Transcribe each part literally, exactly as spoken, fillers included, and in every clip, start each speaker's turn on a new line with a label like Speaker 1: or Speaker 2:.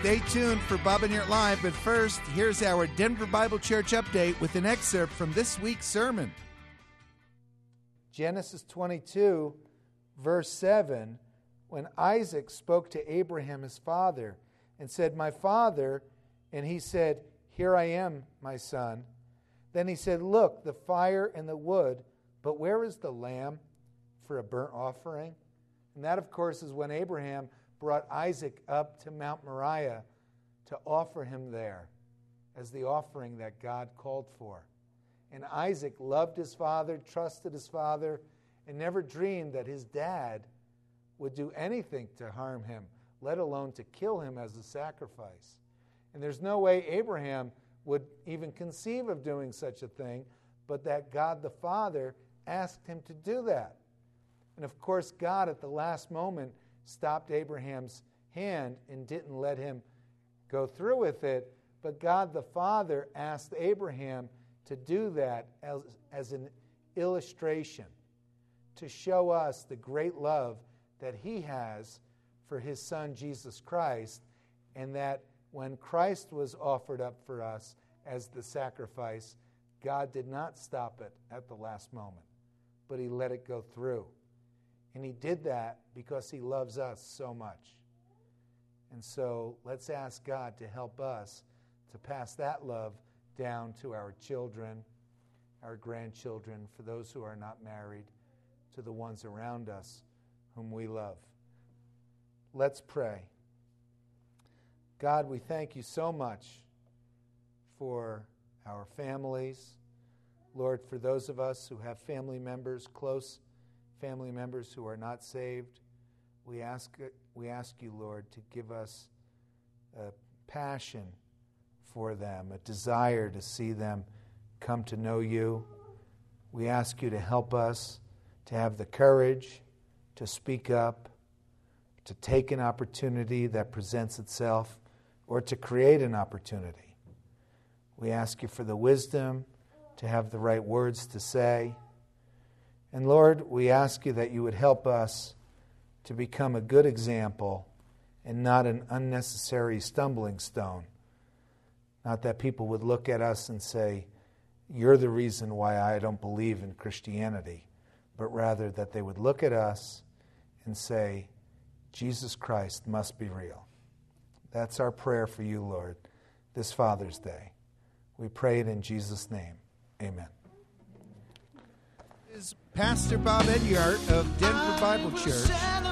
Speaker 1: Stay tuned for Bob and Yurt Live, but first, here's our Denver Bible Church update with an excerpt from this week's sermon. Genesis twenty-two, verse seven, when Isaac spoke to Abraham, his father, and said, "My father," and he said, "Here I am, my son." Then he said, "Look, the fire and the wood, but where is the lamb for a burnt offering?" And that, of course, is when Abraham brought Isaac up to Mount Moriah to offer him there as the offering that God called for. And Isaac loved his father, trusted his father, and never dreamed that his dad would do anything to harm him, let alone to kill him as a sacrifice. And there's no way Abraham would even conceive of doing such a thing, but that God the Father asked him to do that. And of course, God at the last moment stopped Abraham's hand and didn't let him go through with it, but God the Father asked Abraham to do that as, as an illustration, to show us the great love that he has for his son Jesus Christ, and that when Christ was offered up for us as the sacrifice, God did not stop it at the last moment, but he let it go through. And he did that because he loves us so much. And so let's ask God to help us to pass that love down to our children, our grandchildren, for those who are not married, to the ones around us whom we love. Let's pray. God, we thank you so much for our families. Lord, for those of us who have family members, close family members who are not saved, we ask, we ask you, Lord, to give us a passion for them, a desire to see them come to know you. We ask you to help us to have the courage to speak up, to take an opportunity that presents itself, or to create an opportunity. We ask you for the wisdom to have the right words to say. And Lord, we ask you that you would help us to become a good example and not an unnecessary stumbling stone. Not that people would look at us and say, "You're the reason why I don't believe in Christianity," but rather that they would look at us and say, "Jesus Christ must be real." That's our prayer for you, Lord, this Father's Day. We pray it in Jesus' name. Amen. Is Pastor Bob Edyart of Denver Bible Church.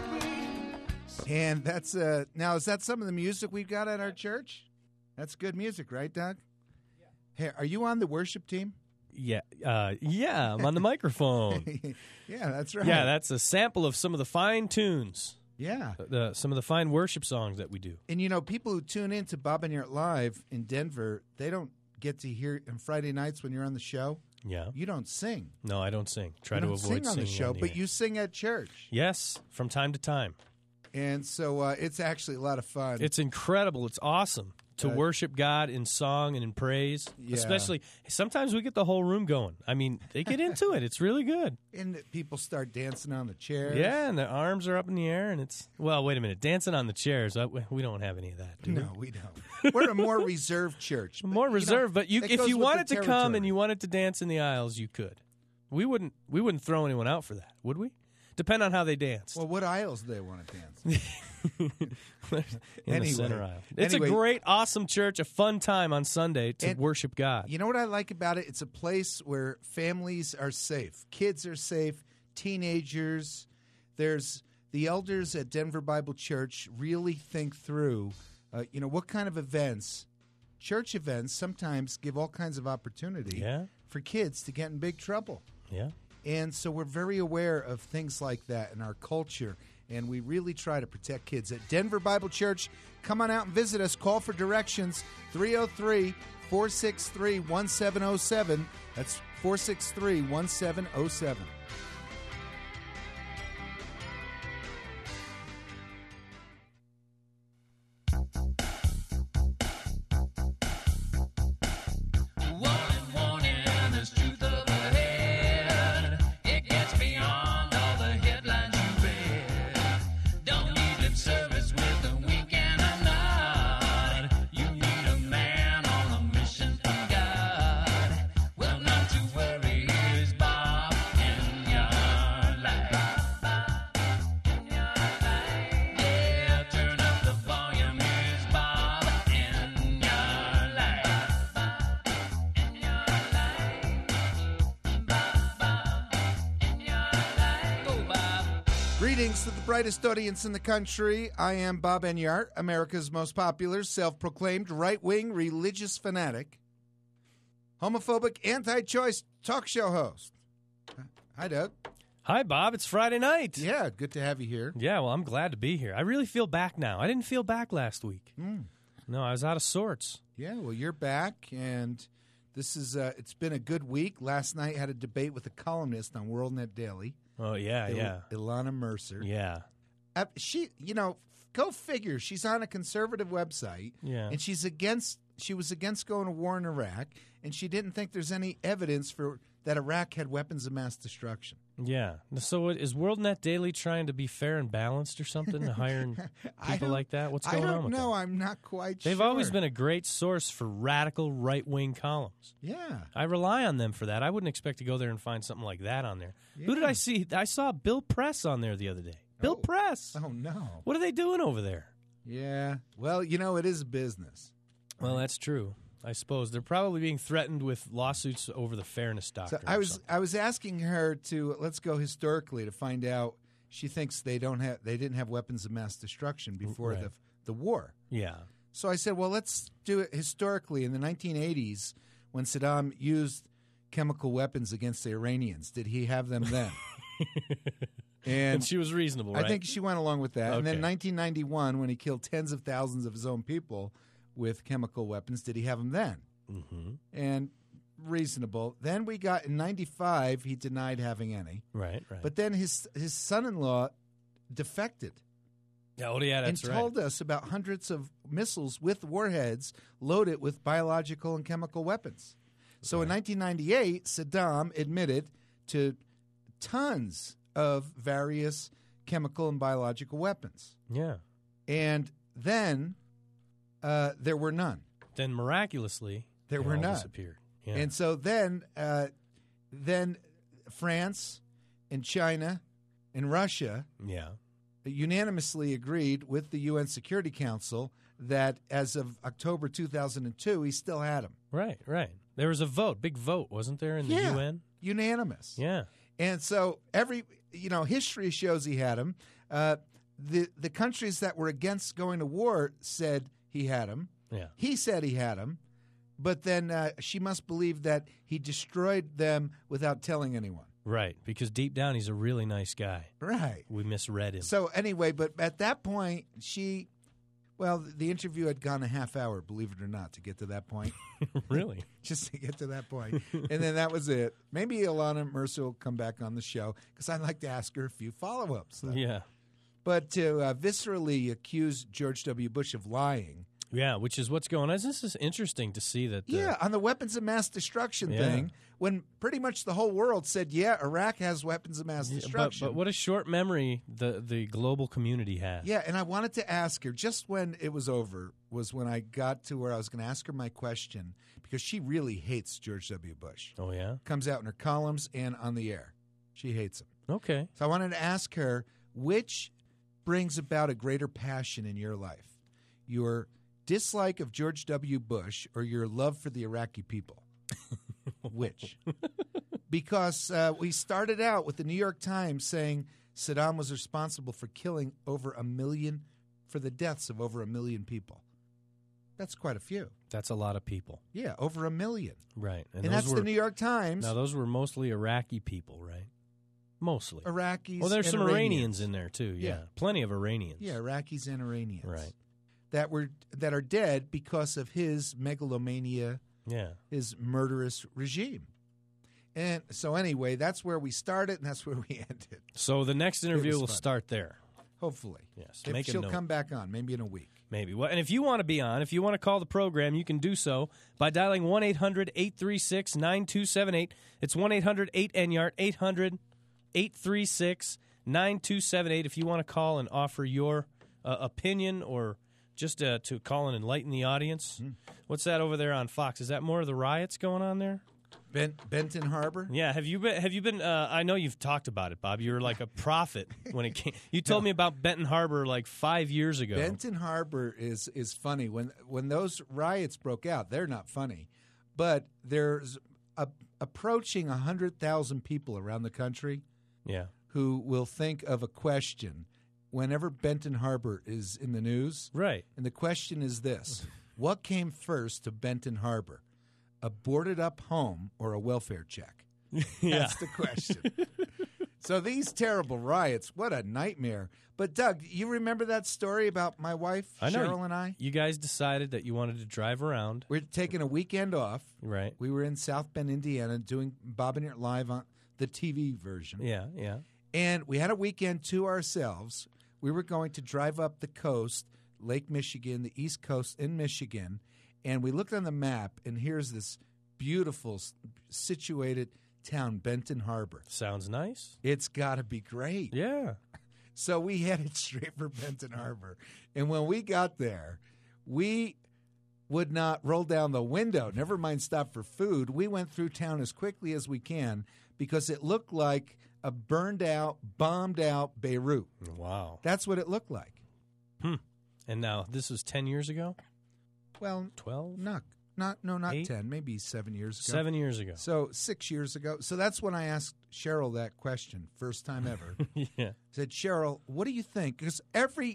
Speaker 1: And that's, uh, now, is that some of the music we've got at our church? That's good music, right, Doug? Yeah. Hey, are you on the worship team?
Speaker 2: Yeah, uh, yeah, I'm on the microphone.
Speaker 1: Yeah, that's right.
Speaker 2: Yeah, that's a sample of some of the fine tunes.
Speaker 1: Yeah.
Speaker 2: The, some of the fine worship songs that we do.
Speaker 1: And, you know, people who tune in to Bob and Yurt Live in Denver, they don't get to hear on Friday nights when you're on the show.
Speaker 2: Yeah.
Speaker 1: You don't sing.
Speaker 2: No, I don't sing. Try
Speaker 1: you
Speaker 2: to
Speaker 1: don't
Speaker 2: avoid
Speaker 1: sing on the
Speaker 2: singing
Speaker 1: show,
Speaker 2: on the
Speaker 1: but
Speaker 2: air.
Speaker 1: you sing at church.
Speaker 2: Yes, from time to time.
Speaker 1: And so uh, it's actually a lot of fun.
Speaker 2: It's incredible. It's awesome to
Speaker 1: Uh,
Speaker 2: worship God in song and in praise.
Speaker 1: Yeah.
Speaker 2: Especially, sometimes we get the whole room going. I mean, they get into it. It's really good.
Speaker 1: And people start dancing on the chairs.
Speaker 2: Yeah, and their arms are up in the air, and it's, well, wait a minute. Dancing on the chairs, uh, we we don't have any of that, do we?
Speaker 1: No, we don't. We're a more reserved church.
Speaker 2: More
Speaker 1: you know,
Speaker 2: reserved, but you,
Speaker 1: that
Speaker 2: if
Speaker 1: goes
Speaker 2: you
Speaker 1: with
Speaker 2: wanted
Speaker 1: the
Speaker 2: to come
Speaker 1: territory.
Speaker 2: and you wanted to dance in the aisles, you could. We wouldn't we wouldn't throw anyone out for that, would we? Depend on how they danced.
Speaker 1: Well, what aisles do they want to dance?
Speaker 2: in
Speaker 1: Anyway.
Speaker 2: the center aisle. It's
Speaker 1: Anyway.
Speaker 2: a great, awesome church, a fun time on Sunday to
Speaker 1: And
Speaker 2: worship God.
Speaker 1: You know what I like about it? It's a place where families are safe. Kids are safe. Teenagers. There's the elders at Denver Bible Church really think through, uh, you know, what kind of events, church events sometimes give all kinds of opportunity
Speaker 2: Yeah.
Speaker 1: for kids to get in big trouble.
Speaker 2: Yeah.
Speaker 1: And so we're very aware of things like that in our culture, and we really try to protect kids. At Denver Bible Church, come on out and visit us. Call for directions, three oh three, four six three, one seven oh seven. That's four six three, one seven oh seven. Greetings to the brightest audience in the country. I am Bob Enyart, America's most popular, self-proclaimed right-wing religious fanatic, homophobic, anti-choice talk show host. Hi, Doug.
Speaker 2: Hi, Bob. It's Friday night.
Speaker 1: Yeah, good to have you here.
Speaker 2: Yeah, well, I'm glad to be here. I really feel back now. I didn't feel back last week.
Speaker 1: Mm.
Speaker 2: No, I was out of sorts.
Speaker 1: Yeah, well, you're back, and this is uh, it's been a good week. Last night had a debate with a columnist on WorldNet Daily.
Speaker 2: Oh, yeah,
Speaker 1: Il-
Speaker 2: yeah.
Speaker 1: Ilana Mercer.
Speaker 2: Yeah.
Speaker 1: Uh, she, you know, go figure. She's on a conservative website,
Speaker 2: Yeah.
Speaker 1: and she's against. She was against going to war in Iraq, and she didn't think there's any evidence for that Iraq had weapons of mass destruction.
Speaker 2: Yeah. So what- is WorldNet Daily trying to be fair and balanced or something, hiring
Speaker 1: I
Speaker 2: people
Speaker 1: don't-
Speaker 2: like that? What's
Speaker 1: I
Speaker 2: going
Speaker 1: don't
Speaker 2: on with
Speaker 1: know.
Speaker 2: that?
Speaker 1: I'm not quite
Speaker 2: They've
Speaker 1: sure.
Speaker 2: always been a great source for radical right-wing columns.
Speaker 1: Yeah.
Speaker 2: I rely on them for that. I wouldn't expect to go there and find something like that on there. Who did
Speaker 1: Yeah.
Speaker 2: I see? I saw Bill Press on there the other day. Bill
Speaker 1: Oh.
Speaker 2: Press.
Speaker 1: Oh, no.
Speaker 2: What are they doing over there?
Speaker 1: Yeah. Well, you know, it is a business.
Speaker 2: Well, that's true. I suppose they're probably being threatened with lawsuits over the fairness
Speaker 1: So
Speaker 2: doctrine.
Speaker 1: I
Speaker 2: or
Speaker 1: was
Speaker 2: something.
Speaker 1: I was asking her to let's go historically to find out. She thinks they don't have they didn't have weapons of mass destruction before
Speaker 2: Right.
Speaker 1: the the war.
Speaker 2: Yeah.
Speaker 1: So I said, well, let's do it historically. In the nineteen eighties, when Saddam used chemical weapons against the Iranians, did he have them then?
Speaker 2: And,
Speaker 1: and
Speaker 2: she was reasonable, right?
Speaker 1: I think she went along with that. And then
Speaker 2: Okay.
Speaker 1: nineteen ninety-one, when he killed tens of thousands of his own people with chemical weapons, did he have them then?
Speaker 2: Mm-hmm.
Speaker 1: And reasonable. Then we got in ninety-five, he denied having any.
Speaker 2: Right, right.
Speaker 1: But then his his son-in-law defected
Speaker 2: yeah, oh, yeah, that's
Speaker 1: and
Speaker 2: right.
Speaker 1: told us about hundreds of missiles with warheads loaded with biological and chemical weapons. So in
Speaker 2: Right.
Speaker 1: nineteen ninety-eight, Saddam admitted to tons of various chemical and biological weapons.
Speaker 2: Yeah.
Speaker 1: And then uh, there were none.
Speaker 2: Then miraculously,
Speaker 1: There
Speaker 2: they
Speaker 1: were
Speaker 2: all
Speaker 1: none.
Speaker 2: disappeared. Yeah.
Speaker 1: And so then, uh, then France and China and Russia
Speaker 2: yeah.
Speaker 1: unanimously agreed with the U N Security Council that as of October two thousand two, he still had them.
Speaker 2: Right, right. There was a vote, big vote, wasn't there, in the
Speaker 1: Yeah.
Speaker 2: U N?
Speaker 1: Unanimous.
Speaker 2: Yeah.
Speaker 1: And so every, you know, history shows he had them. Uh, the, the countries that were against going to war said he had them.
Speaker 2: Yeah.
Speaker 1: He said he had them. But then uh, she must believe that he destroyed them without telling anyone.
Speaker 2: Right, because deep down he's a really nice guy.
Speaker 1: Right.
Speaker 2: We misread him.
Speaker 1: So anyway, but at that point, she, well, the interview had gone a half hour, believe it or not, to get to that point.
Speaker 2: Really?
Speaker 1: Just to get to that point. And then that was it. Maybe Ilana Mercer will come back on the show because I'd like to ask her a few follow-ups. Though.
Speaker 2: Yeah.
Speaker 1: But to uh, viscerally accuse George W. Bush of lying.
Speaker 2: Yeah, which is what's going on. This is interesting to see that. The,
Speaker 1: Yeah, on the weapons of mass destruction
Speaker 2: Yeah.
Speaker 1: thing, when pretty much the whole world said, yeah, Iraq has weapons of mass
Speaker 2: Yeah, but,
Speaker 1: destruction.
Speaker 2: but what a short memory the, the global community has.
Speaker 1: Yeah, and I wanted to ask her, just when it was over, was when I got to where I was going to ask her my question, because she really hates George W. Bush.
Speaker 2: Oh, yeah?
Speaker 1: Comes out in her columns and on the air. She hates him.
Speaker 2: Okay.
Speaker 1: So I wanted to ask her, which brings about a greater passion in your life? Your dislike of George W. Bush or your love for the Iraqi people? Which? Because uh, we started out with the New York Times saying Saddam was responsible for killing over a million, for the deaths of over a million people. That's quite a few.
Speaker 2: That's a lot of people.
Speaker 1: Yeah, over a million.
Speaker 2: Right.
Speaker 1: And,
Speaker 2: those
Speaker 1: that's
Speaker 2: were,
Speaker 1: the New York Times.
Speaker 2: Now, those were mostly Iraqi people, right? Mostly.
Speaker 1: Iraqis.
Speaker 2: Well, there's
Speaker 1: and
Speaker 2: some Iranians.
Speaker 1: Iranians
Speaker 2: in there, too. Yeah.
Speaker 1: Yeah.
Speaker 2: Plenty of Iranians.
Speaker 1: Yeah, Iraqis and Iranians.
Speaker 2: Right.
Speaker 1: That were that are dead because of his megalomania,
Speaker 2: Yeah.
Speaker 1: his murderous regime. And so anyway, that's where we started and that's where we ended.
Speaker 2: So the next interview
Speaker 1: was
Speaker 2: will
Speaker 1: fun.
Speaker 2: start there.
Speaker 1: Hopefully.
Speaker 2: Yes.
Speaker 1: If
Speaker 2: Make a
Speaker 1: she'll
Speaker 2: note.
Speaker 1: come back on, maybe in a week.
Speaker 2: Maybe. Well, and if you want to be on, if you want to call the program, you can do so by dialing one eight hundred eight three six nine two seven eight. It's one eight hundred eight N Y A R T, eight hundred eight three six nine two seven eight if you want to call and offer your uh, opinion or just uh, to call and enlighten the audience.
Speaker 1: Mm.
Speaker 2: What's that over there on Fox? Is that more of the riots going on there?
Speaker 1: Ben, Benton Harbor?
Speaker 2: Yeah, have you been? Have you been? Uh, I know you've talked about it, Bob. You were like a prophet when it came. You told
Speaker 1: No.
Speaker 2: me about Benton Harbor like five years ago.
Speaker 1: Benton Harbor is is funny. When when those riots broke out, they're not funny, but there's a, approaching a hundred thousand people around the country
Speaker 2: Yeah,
Speaker 1: who will think of a question whenever Benton Harbor is in the news.
Speaker 2: Right.
Speaker 1: And the question is this: what came first to Benton Harbor, a boarded-up home or a welfare check?
Speaker 2: Yeah.
Speaker 1: That's the question. So these terrible riots, what a nightmare. But, Doug, you remember that story about my wife,
Speaker 2: I know.
Speaker 1: Cheryl, and I?
Speaker 2: You guys decided that you wanted to drive around.
Speaker 1: We're taking a weekend off.
Speaker 2: Right.
Speaker 1: We were in South Bend, Indiana, doing Bob and It Live on the T V version.
Speaker 2: Yeah, yeah.
Speaker 1: And we had a weekend to ourselves. We were going to drive up the coast, Lake Michigan, the East Coast in Michigan, and we looked on the map, and here's this beautiful situated town, Benton Harbor.
Speaker 2: Sounds nice.
Speaker 1: It's got to be great.
Speaker 2: Yeah.
Speaker 1: So we headed straight for Benton Harbor. And when we got there, we would not roll down the window, never mind stop for food. We went through town as quickly as we can because it looked like a burned out, bombed out Beirut.
Speaker 2: Wow.
Speaker 1: That's what it looked like.
Speaker 2: Hmm. And now, this was ten years ago?
Speaker 1: Well,
Speaker 2: twelve?
Speaker 1: not, not no, not
Speaker 2: Eight?
Speaker 1: ten, maybe seven years ago.
Speaker 2: Seven years ago.
Speaker 1: So six years ago. So that's when I asked Cheryl that question, first time ever.
Speaker 2: Yeah.
Speaker 1: I said, Cheryl, what do you think? Because every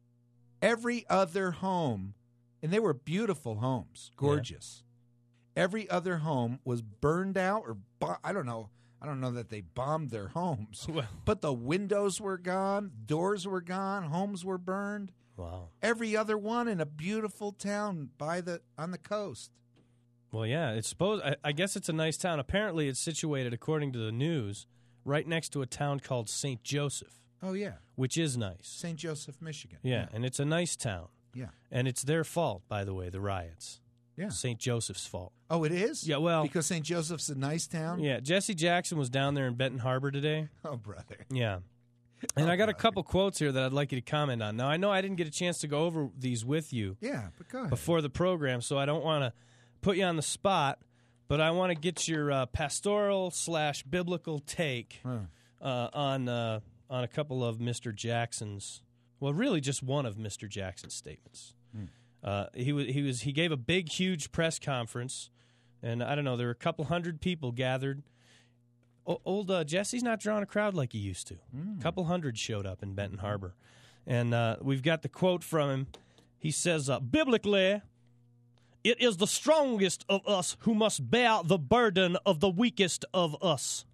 Speaker 1: every other home, and they were beautiful homes, gorgeous. Yeah. Every other home was burned out, or bo- I don't know. I don't know that they bombed their homes,
Speaker 2: Well.
Speaker 1: but the windows were gone, doors were gone, homes were burned.
Speaker 2: Wow.
Speaker 1: Every other one in a beautiful town by the on the coast.
Speaker 2: Well, yeah, it's supposed. I, I guess it's a nice town. Apparently, it's situated, according to the news, right next to a town called Saint Joseph.
Speaker 1: Oh yeah,
Speaker 2: which is nice.
Speaker 1: Saint Joseph, Michigan.
Speaker 2: Yeah,
Speaker 1: yeah,
Speaker 2: and it's a nice town.
Speaker 1: Yeah,
Speaker 2: and it's their fault, by the way, the riots.
Speaker 1: Yeah,
Speaker 2: Saint Joseph's fault.
Speaker 1: Oh, it is?
Speaker 2: Yeah, well,
Speaker 1: because Saint Joseph's a nice town.
Speaker 2: Yeah, Jesse Jackson was down there in Benton Harbor today.
Speaker 1: Oh, brother.
Speaker 2: Yeah. And
Speaker 1: oh,
Speaker 2: I got
Speaker 1: brother.
Speaker 2: a couple quotes here that I'd like you to comment on. Now, I know I didn't get a chance to go over these with you.
Speaker 1: Yeah, but go ahead.
Speaker 2: Before the program, so I don't want to put you on the spot, but I want to get your uh, pastoral slash biblical take
Speaker 1: Huh.
Speaker 2: uh, on uh, on a couple of Mister Jackson's, well, really just one of Mister Jackson's statements.
Speaker 1: Hmm.
Speaker 2: Uh, he was he was he gave a big, huge press conference, and I don't know, there were a couple hundred people gathered. O- old uh, Jesse's not drawing a crowd like he used to.
Speaker 1: Mm.
Speaker 2: A couple hundred showed up in Benton Harbor, and uh, we've got the quote from him. He says, uh, "Biblically, it is the strongest of us who must bear the burden of the weakest of us."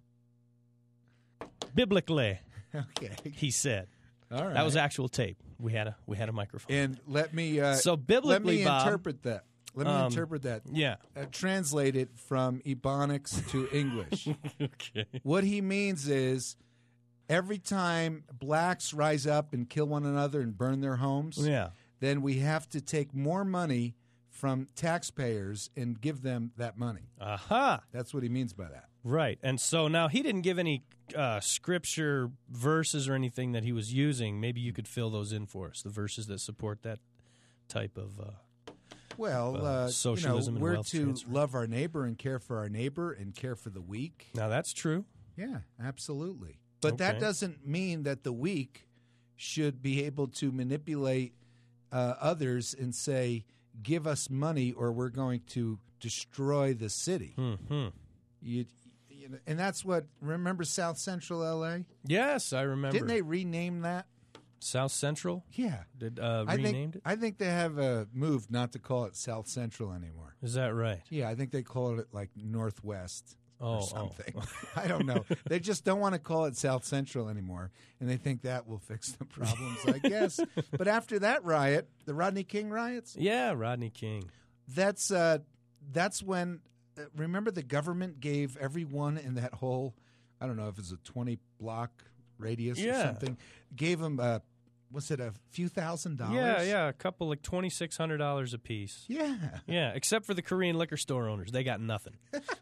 Speaker 2: Biblically,
Speaker 1: okay,
Speaker 2: he said.
Speaker 1: All right,
Speaker 2: that was actual tape. We had a we had a microphone.
Speaker 1: And let me uh,
Speaker 2: so biblically,
Speaker 1: let me
Speaker 2: Bob,
Speaker 1: interpret that. Let me
Speaker 2: um,
Speaker 1: interpret that.
Speaker 2: Yeah,
Speaker 1: uh, translate it from Ebonics to English.
Speaker 2: Okay.
Speaker 1: What he means is, every time blacks rise up and kill one another and burn their homes,
Speaker 2: yeah,
Speaker 1: then we have to take more money from taxpayers and give them that money.
Speaker 2: Aha.
Speaker 1: That's what he means by that.
Speaker 2: Right. And so now he didn't give any uh, scripture verses or anything that he was using. Maybe you could fill those in for us, the verses that support that type of uh,
Speaker 1: Well,
Speaker 2: uh,
Speaker 1: uh,
Speaker 2: socialism
Speaker 1: you know,
Speaker 2: and
Speaker 1: we're
Speaker 2: wealth
Speaker 1: to
Speaker 2: transfer.
Speaker 1: love our neighbor and care for our neighbor and care for the weak.
Speaker 2: Now, that's true.
Speaker 1: Yeah, absolutely. But that
Speaker 2: Okay.
Speaker 1: doesn't mean that the weak should be able to manipulate uh, others and say, give us money or we're going to destroy the city.
Speaker 2: Mm-hmm.
Speaker 1: You, you know, and that's what, remember South Central L A?
Speaker 2: Yes, I remember.
Speaker 1: Didn't they rename that?
Speaker 2: South Central?
Speaker 1: Yeah.
Speaker 2: Did uh,
Speaker 1: I
Speaker 2: renamed
Speaker 1: think,
Speaker 2: it?
Speaker 1: I think they have a move not to call it South Central anymore.
Speaker 2: Is that right?
Speaker 1: Yeah, I think they call it like Northwest
Speaker 2: Oh,
Speaker 1: or something.
Speaker 2: oh.
Speaker 1: I don't know. They just don't want to call it South Central anymore, and they think that will fix the problems, I guess. But after that riot, the Rodney King riots,
Speaker 2: Yeah, Rodney King.
Speaker 1: that's uh, that's when, uh, remember the government gave everyone in that whole, I don't know if it's a twenty-block radius or
Speaker 2: Yeah.
Speaker 1: something, gave them, uh, was it a few thousand dollars?
Speaker 2: Yeah, yeah, a couple like twenty-six hundred dollars a piece.
Speaker 1: Yeah.
Speaker 2: Yeah, except for the Korean liquor store owners. They got nothing.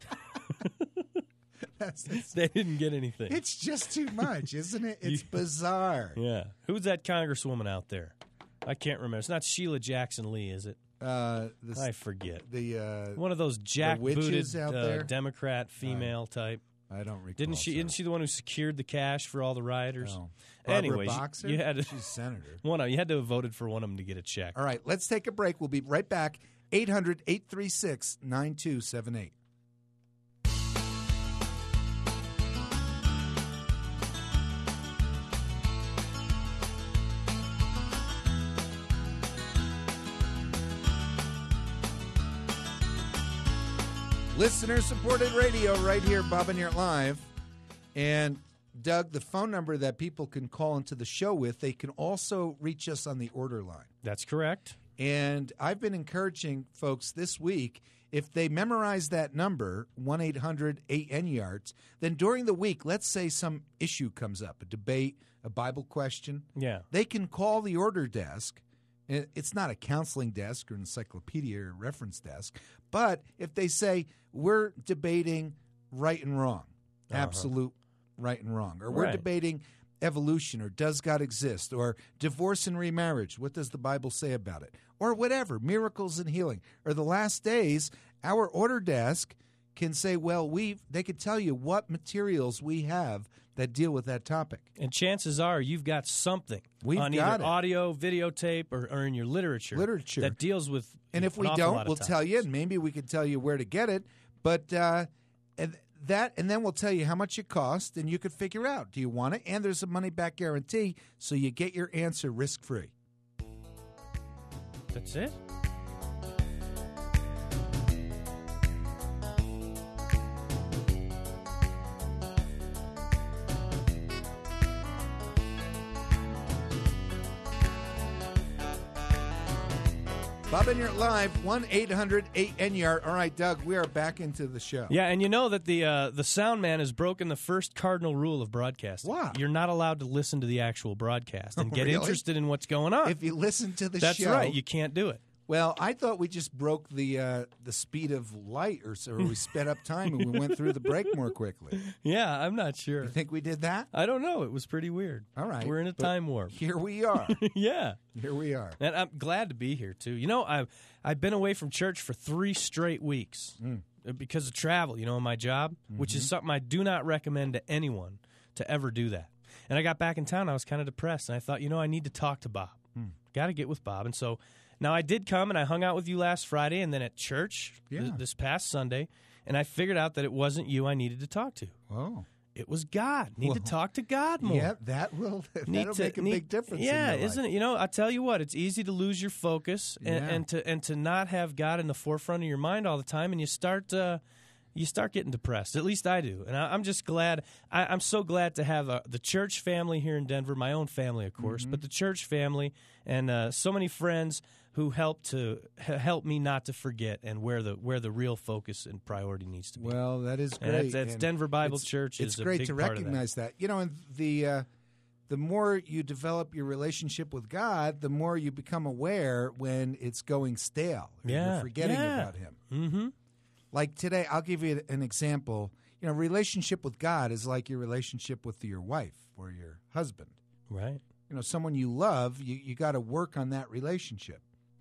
Speaker 1: That's, that's,
Speaker 2: They didn't get anything.
Speaker 1: it's just too much, isn't it? It's bizarre.
Speaker 2: Yeah. Who's that congresswoman out there? I can't remember. It's not Sheila Jackson Lee, is it?
Speaker 1: Uh, the,
Speaker 2: I forget.
Speaker 1: the uh,
Speaker 2: One of those jackbooted
Speaker 1: witches out
Speaker 2: uh,
Speaker 1: there?
Speaker 2: Democrat female type.
Speaker 1: I don't recall.
Speaker 2: Didn't she?
Speaker 1: so.
Speaker 2: Isn't she the one who secured the cash for all the rioters?
Speaker 1: No. Barbara
Speaker 2: Anyways,
Speaker 1: Boxer?
Speaker 2: you had to,
Speaker 1: She's senator.
Speaker 2: one of you had to have voted for one of them to get a check.
Speaker 1: All right, let's take a break. We'll be right back. eight hundred, eight three six, nine two seven eight. Listener-supported radio right here, Bob and Yurt Live. And, Doug, the phone number that people can call into the show with, they can also reach us on the order line.
Speaker 2: That's correct.
Speaker 1: And I've been encouraging folks this week, if they memorize that number, one eight hundred eight N Y A R T S, then during the week, let's say some issue comes up, a debate, a Bible question.
Speaker 2: Yeah.
Speaker 1: They can call the order desk. It's not a counseling desk or encyclopedia or reference desk. But if they say, we're debating right and wrong, uh-huh. absolute right and wrong, or we're
Speaker 2: right.
Speaker 1: debating evolution, or does God exist, or divorce and remarriage, what does the Bible say about it, or whatever, miracles and healing, or the last days, our order desk can say, well, we they could tell you what materials we have that deal with that topic.
Speaker 2: And chances are you've got something
Speaker 1: We've
Speaker 2: on
Speaker 1: got
Speaker 2: either
Speaker 1: it.
Speaker 2: audio, videotape, or, or in your literature,
Speaker 1: Literature.
Speaker 2: that deals with
Speaker 1: And if
Speaker 2: an
Speaker 1: we
Speaker 2: awful
Speaker 1: don't,
Speaker 2: lot of
Speaker 1: we'll
Speaker 2: topics.
Speaker 1: tell you, and maybe we could tell you where to get it. But uh, and that, and then we'll tell you how much it costs, and you could figure out, do you want it? And there's a money-back guarantee, so you get your answer risk-free.
Speaker 2: That's it?
Speaker 1: Bob and Yurt Live, one eight hundred eight N Y A R T. All right, Doug, we are back into the show.
Speaker 2: Yeah, and you know that the uh, the sound man has broken the first cardinal rule of broadcasting.
Speaker 1: What?
Speaker 2: You're not allowed to listen to the actual broadcast and get
Speaker 1: Really?
Speaker 2: interested in what's going on.
Speaker 1: If you listen to the
Speaker 2: That's
Speaker 1: show.
Speaker 2: right. You can't do it.
Speaker 1: Well, I thought we just broke the uh, the speed of light, or so or we sped up time and we went through the break more quickly.
Speaker 2: Yeah, I'm not sure.
Speaker 1: You think we did that?
Speaker 2: I don't know. It was pretty weird.
Speaker 1: All right.
Speaker 2: We're in a
Speaker 1: But
Speaker 2: time warp.
Speaker 1: Here we are.
Speaker 2: Yeah.
Speaker 1: Here we are.
Speaker 2: And I'm glad to be here, too. You know, I've, I've been away from church for three straight weeks
Speaker 1: Mm.
Speaker 2: because of travel, you know, in my job, mm-hmm. which is something I do not recommend to anyone to ever do that. And I got back in town. I was kind of depressed, and I thought, you know, I need to talk to Bob. Mm. Got to get with Bob. And so now I did come, and I hung out with you last Friday and then at church
Speaker 1: yeah.
Speaker 2: th- this past Sunday, and I figured out that it wasn't you I needed to talk to.
Speaker 1: Oh.
Speaker 2: It was God. Need
Speaker 1: well,
Speaker 2: to talk to God more.
Speaker 1: Yeah, that will that'll
Speaker 2: to,
Speaker 1: make a
Speaker 2: need,
Speaker 1: big difference.
Speaker 2: Yeah,
Speaker 1: in your
Speaker 2: isn't
Speaker 1: life.
Speaker 2: it? You know, I tell you what, it's easy to lose your focus and,
Speaker 1: Yeah.
Speaker 2: and to and to not have God in the forefront of your mind all the time, and you start uh, you start getting depressed. At least I do, and I, I'm just glad. I, I'm so glad to have uh, the church family here in Denver, my own family, of course,
Speaker 1: Mm-hmm.
Speaker 2: but the church family and uh, so many friends who help to help me not to forget and where the where the real focus and priority needs to be.
Speaker 1: Well, that is
Speaker 2: And
Speaker 1: great.
Speaker 2: that's, that's
Speaker 1: And
Speaker 2: Denver Bible
Speaker 1: it's,
Speaker 2: Church.
Speaker 1: It's
Speaker 2: is a
Speaker 1: great
Speaker 2: big
Speaker 1: to
Speaker 2: part of that.
Speaker 1: recognize that. You know, and the uh, the more you develop your relationship with God, the more you become aware when it's going stale. Or
Speaker 2: Yeah,
Speaker 1: you're forgetting
Speaker 2: yeah.
Speaker 1: about Him.
Speaker 2: Mm-hmm.
Speaker 1: Like today, I'll give you an example. You know, relationship with God is like your relationship with your wife or your husband.
Speaker 2: Right.
Speaker 1: You know, someone you love, you, you got to work on that relationship.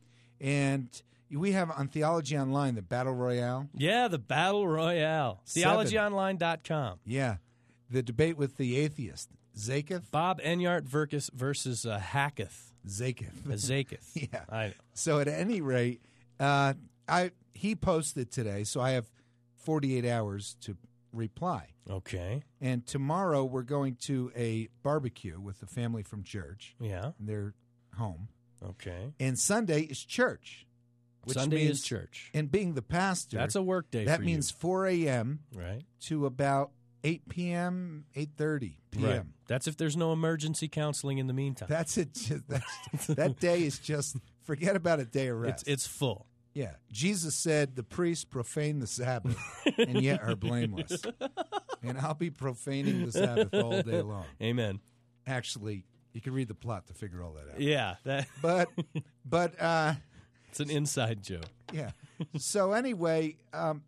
Speaker 1: And we have on Theology Online the Battle Royale.
Speaker 2: Yeah, the Battle Royale.
Speaker 1: Seven.
Speaker 2: theology online dot com.
Speaker 1: Yeah. The debate with the atheist. Zakoth?
Speaker 2: Bob Enyart versus, versus uh, Hackath.
Speaker 1: Zakoth.
Speaker 2: Uh, Zakoth.
Speaker 1: Yeah.
Speaker 2: I,
Speaker 1: So at any rate, uh, I he posted today, so I have forty-eight hours to reply.
Speaker 2: okay.
Speaker 1: And tomorrow we're going to a barbecue with the family from church.
Speaker 2: Yeah.
Speaker 1: They're home.
Speaker 2: Okay.
Speaker 1: And Sunday is church. Which
Speaker 2: Sunday
Speaker 1: means,
Speaker 2: is church.
Speaker 1: And being the pastor,
Speaker 2: That's a work day
Speaker 1: that
Speaker 2: for
Speaker 1: means four a.m.
Speaker 2: you. Right.
Speaker 1: to about eight p.m., eight thirty p.m.
Speaker 2: Right. That's if there's no emergency counseling in the meantime.
Speaker 1: That's it. Just, that's, that day is just, forget about a day of rest.
Speaker 2: It's, it's full.
Speaker 1: Yeah. Jesus said the priests profane the Sabbath and yet are blameless. And I'll be profaning the Sabbath all day long.
Speaker 2: Amen.
Speaker 1: Actually, you can read the plot to figure all that out.
Speaker 2: Yeah. That,
Speaker 1: But, but, uh,
Speaker 2: it's an inside joke.
Speaker 1: yeah. So anyway, um,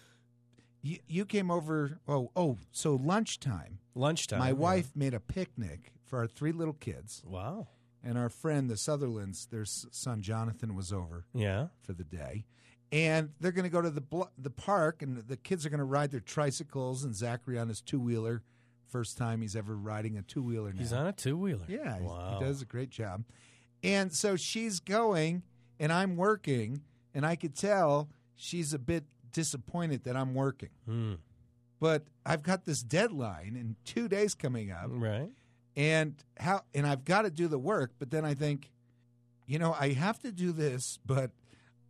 Speaker 1: you, you came over. Oh, oh, so lunchtime.
Speaker 2: Lunchtime.
Speaker 1: My
Speaker 2: yeah.
Speaker 1: wife made a picnic for our three little kids.
Speaker 2: Wow.
Speaker 1: And our friend, the Sutherlands, their s- son Jonathan was over
Speaker 2: Yeah.
Speaker 1: for the day. And they're going to go to the blo- the park, and the kids are going to ride their tricycles, and Zachary on his two-wheeler. First time he's ever riding a two-wheeler now.
Speaker 2: He's on a two-wheeler.
Speaker 1: Yeah, he's-
Speaker 2: Wow.
Speaker 1: he does a great job. And so she's going, and I'm working, and I could tell she's a bit disappointed that I'm working.
Speaker 2: Hmm.
Speaker 1: But I've got this deadline in two days coming up,
Speaker 2: Right.
Speaker 1: and how and I've got to do the work. But then I think, you know, I have to do this, but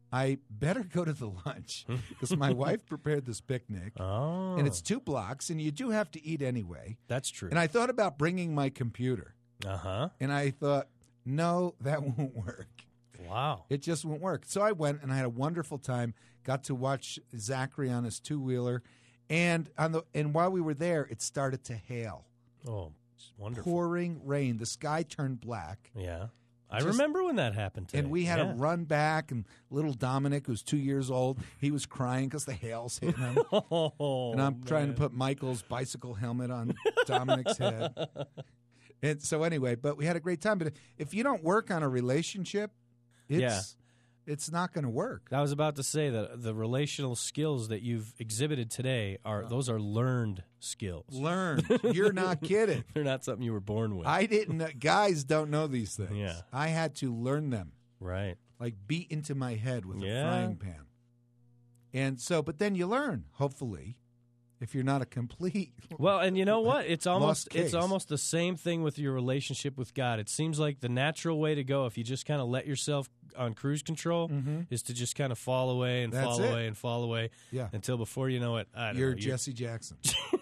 Speaker 1: I better go to the lunch because my wife prepared this picnic,
Speaker 2: Oh.
Speaker 1: and it's two blocks, and you do have to eat anyway.
Speaker 2: That's true.
Speaker 1: And I thought about bringing my computer,
Speaker 2: Uh-huh.
Speaker 1: and I thought, no, that won't work.
Speaker 2: Wow.
Speaker 1: It just won't work. So I went, and I had a wonderful time. Got to watch Zachary on his two-wheeler, and on the and while we were there, it started to hail.
Speaker 2: Oh, it's wonderful.
Speaker 1: Pouring rain. The sky turned black.
Speaker 2: Yeah. I
Speaker 1: Just-
Speaker 2: remember when that happened today.
Speaker 1: And we had
Speaker 2: yeah.
Speaker 1: to run back, and little Dominic, who's two years old, he was crying because the hail's hitting him.
Speaker 2: Oh,
Speaker 1: and I'm
Speaker 2: man.
Speaker 1: trying to put Michael's bicycle helmet on Dominic's head. And so anyway, but we had a great time. But if you don't work on a relationship, it's
Speaker 2: Yeah.
Speaker 1: it's not going to work.
Speaker 2: I was about to say that the relational skills that you've exhibited today are those are learned skills.
Speaker 1: Learn. You're not kidding.
Speaker 2: They're not something you were born with.
Speaker 1: I didn't. know- Guys don't know these things.
Speaker 2: Yeah.
Speaker 1: I had to learn them,
Speaker 2: right.
Speaker 1: like beat into my head with
Speaker 2: Yeah.
Speaker 1: a frying pan. And so, but then you learn, hopefully, if you're not a complete.
Speaker 2: Well, and you know what? It's almost
Speaker 1: Lost case.
Speaker 2: it's almost the same thing with your relationship with God. It seems like the natural way to go if you just kind of let yourself on cruise control
Speaker 1: Mhm.
Speaker 2: is to just kind of fall away and
Speaker 1: That's
Speaker 2: fall
Speaker 1: it.
Speaker 2: away and fall away
Speaker 1: Yeah.
Speaker 2: until before you know it, I don't
Speaker 1: You're
Speaker 2: know,
Speaker 1: Jesse Jackson.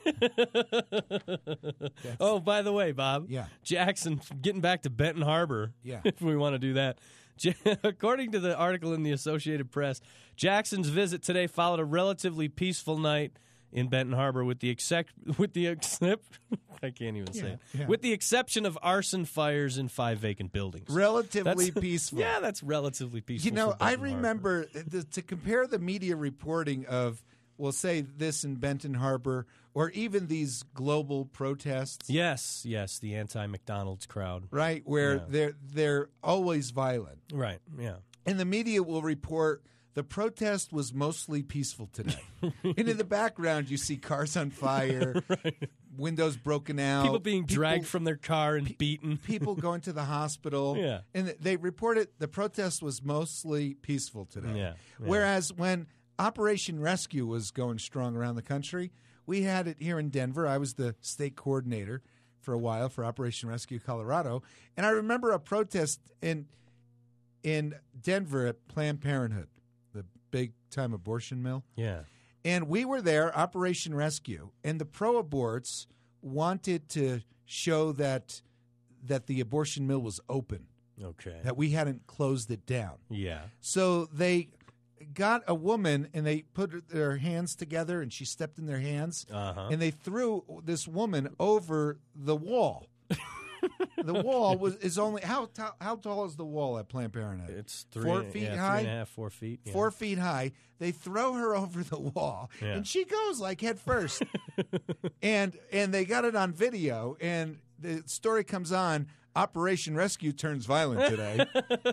Speaker 2: Oh, by the way, Bob.
Speaker 1: Yeah.
Speaker 2: Jackson, getting back to Benton Harbor,
Speaker 1: Yeah.
Speaker 2: if we want to do that. Ja- According to the article in the Associated Press, Jackson's visit today followed a relatively peaceful night in Benton Harbor, with the except with the except I can't even say
Speaker 1: Yeah,
Speaker 2: it.
Speaker 1: yeah.
Speaker 2: With the exception of arson fires in five vacant buildings.
Speaker 1: Relatively
Speaker 2: That's-
Speaker 1: peaceful.
Speaker 2: Yeah, that's relatively peaceful.
Speaker 1: You know,
Speaker 2: for
Speaker 1: I
Speaker 2: Benton Harbor.
Speaker 1: remember the, to compare the media reporting of, we'll say this in Benton Harbor, or even these global protests,
Speaker 2: Yes, yes, the anti-McDonald's crowd.
Speaker 1: right, where
Speaker 2: Yeah.
Speaker 1: they're they're always violent,
Speaker 2: Right. Yeah.
Speaker 1: and the media will report the protest was mostly peaceful today, and in the background you see cars on fire, windows broken out,
Speaker 2: People being dragged from their car and beaten.
Speaker 1: people going to the hospital.
Speaker 2: Yeah.
Speaker 1: And they reported the protest was mostly peaceful today.
Speaker 2: Yeah, yeah.
Speaker 1: Whereas when Operation Rescue was going strong around the country, we had it here in Denver. I was the state coordinator for a while for Operation Rescue Colorado. And I remember a protest in in Denver at Planned Parenthood, the big time abortion mill.
Speaker 2: Yeah.
Speaker 1: And we were there, Operation Rescue, and the pro-aborts wanted to show that that the abortion mill was open,
Speaker 2: Okay.
Speaker 1: that we hadn't closed it down.
Speaker 2: Yeah.
Speaker 1: So they got a woman, and they put their hands together, and she stepped in their hands,
Speaker 2: Uh-huh.
Speaker 1: and they threw this woman over the wall. The wall was is only how t- how tall is the wall at Planned Parenthood?
Speaker 2: It's three,
Speaker 1: four
Speaker 2: and-
Speaker 1: feet
Speaker 2: yeah,
Speaker 1: high.
Speaker 2: Three and a half, four feet. Yeah.
Speaker 1: Four feet high. They throw her over the wall,
Speaker 2: Yeah.
Speaker 1: and she goes like head first. and and they got it on video, and the story comes on. Operation Rescue turns violent today.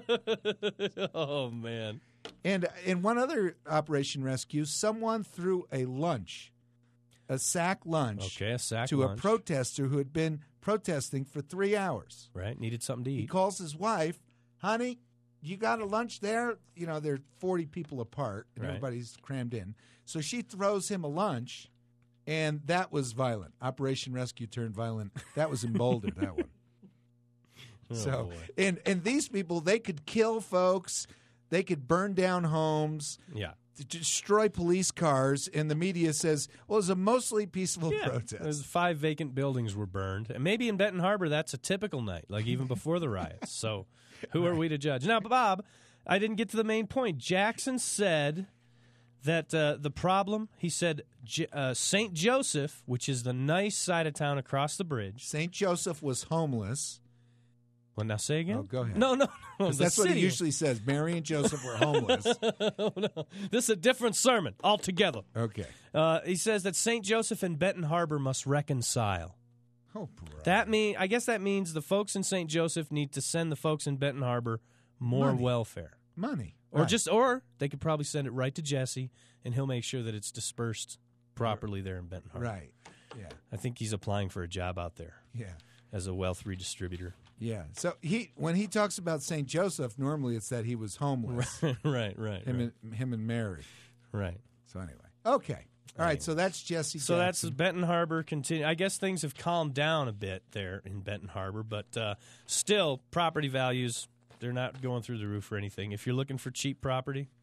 Speaker 2: Oh man.
Speaker 1: And in one other Operation Rescue, someone threw a lunch, a sack lunch,
Speaker 2: Okay, a sack
Speaker 1: to
Speaker 2: lunch.
Speaker 1: a protester who had been protesting for three hours.
Speaker 2: Right, needed something to
Speaker 1: He
Speaker 2: eat.
Speaker 1: calls his wife, honey, you got a lunch there? You know, they're forty people apart, and
Speaker 2: Right.
Speaker 1: everybody's crammed in. So she throws him a lunch, and that was violent. Operation Rescue turned violent. That was in Boulder, that one.
Speaker 2: Oh,
Speaker 1: So,
Speaker 2: boy.
Speaker 1: and and these people, they could kill folks, they could burn down homes,
Speaker 2: Yeah.
Speaker 1: to destroy police cars, and the media says, well, it was a mostly peaceful
Speaker 2: Yeah,
Speaker 1: protest.
Speaker 2: there's five vacant buildings were burned. And maybe in Benton Harbor, that's a typical night, like even before the riots. So who are we to judge? Now, Bob, I didn't get to the main point. Jackson said that uh, the problem, he said J- uh, Saint Joseph, which is the nice side of town across the bridge.
Speaker 1: Saint Joseph was homeless.
Speaker 2: Well, now say again?
Speaker 1: Oh, go ahead.
Speaker 2: No, no, no.
Speaker 1: 'Cause
Speaker 2: the
Speaker 1: that's what he
Speaker 2: city.
Speaker 1: usually says. Mary and Joseph were homeless.
Speaker 2: Oh, no. This is a different sermon altogether.
Speaker 1: Okay.
Speaker 2: Uh, he says that Saint Joseph and Benton Harbor must reconcile.
Speaker 1: Oh, bro.
Speaker 2: That mean, I guess that means the folks in Saint Joseph need to send the folks in Benton Harbor more
Speaker 1: Money.
Speaker 2: welfare,
Speaker 1: Money.
Speaker 2: or
Speaker 1: Right.
Speaker 2: just, or they could probably send it right to Jesse, and he'll make sure that it's dispersed properly there in Benton Harbor.
Speaker 1: Right. Yeah.
Speaker 2: I think he's applying for a job out there
Speaker 1: Yeah.
Speaker 2: as a wealth redistributor.
Speaker 1: Yeah. So he when he talks about Saint Joseph, normally it's that he was homeless.
Speaker 2: right, right,
Speaker 1: Him
Speaker 2: right,
Speaker 1: and him and Mary.
Speaker 2: right.
Speaker 1: So anyway. Okay. All right. So that's Jesse.
Speaker 2: So that's
Speaker 1: Jackson.
Speaker 2: Benton Harbor. Continue. I guess things have calmed down a bit there in Benton Harbor, but uh, still, property values, they're not going through the roof or anything. If you're looking for cheap property,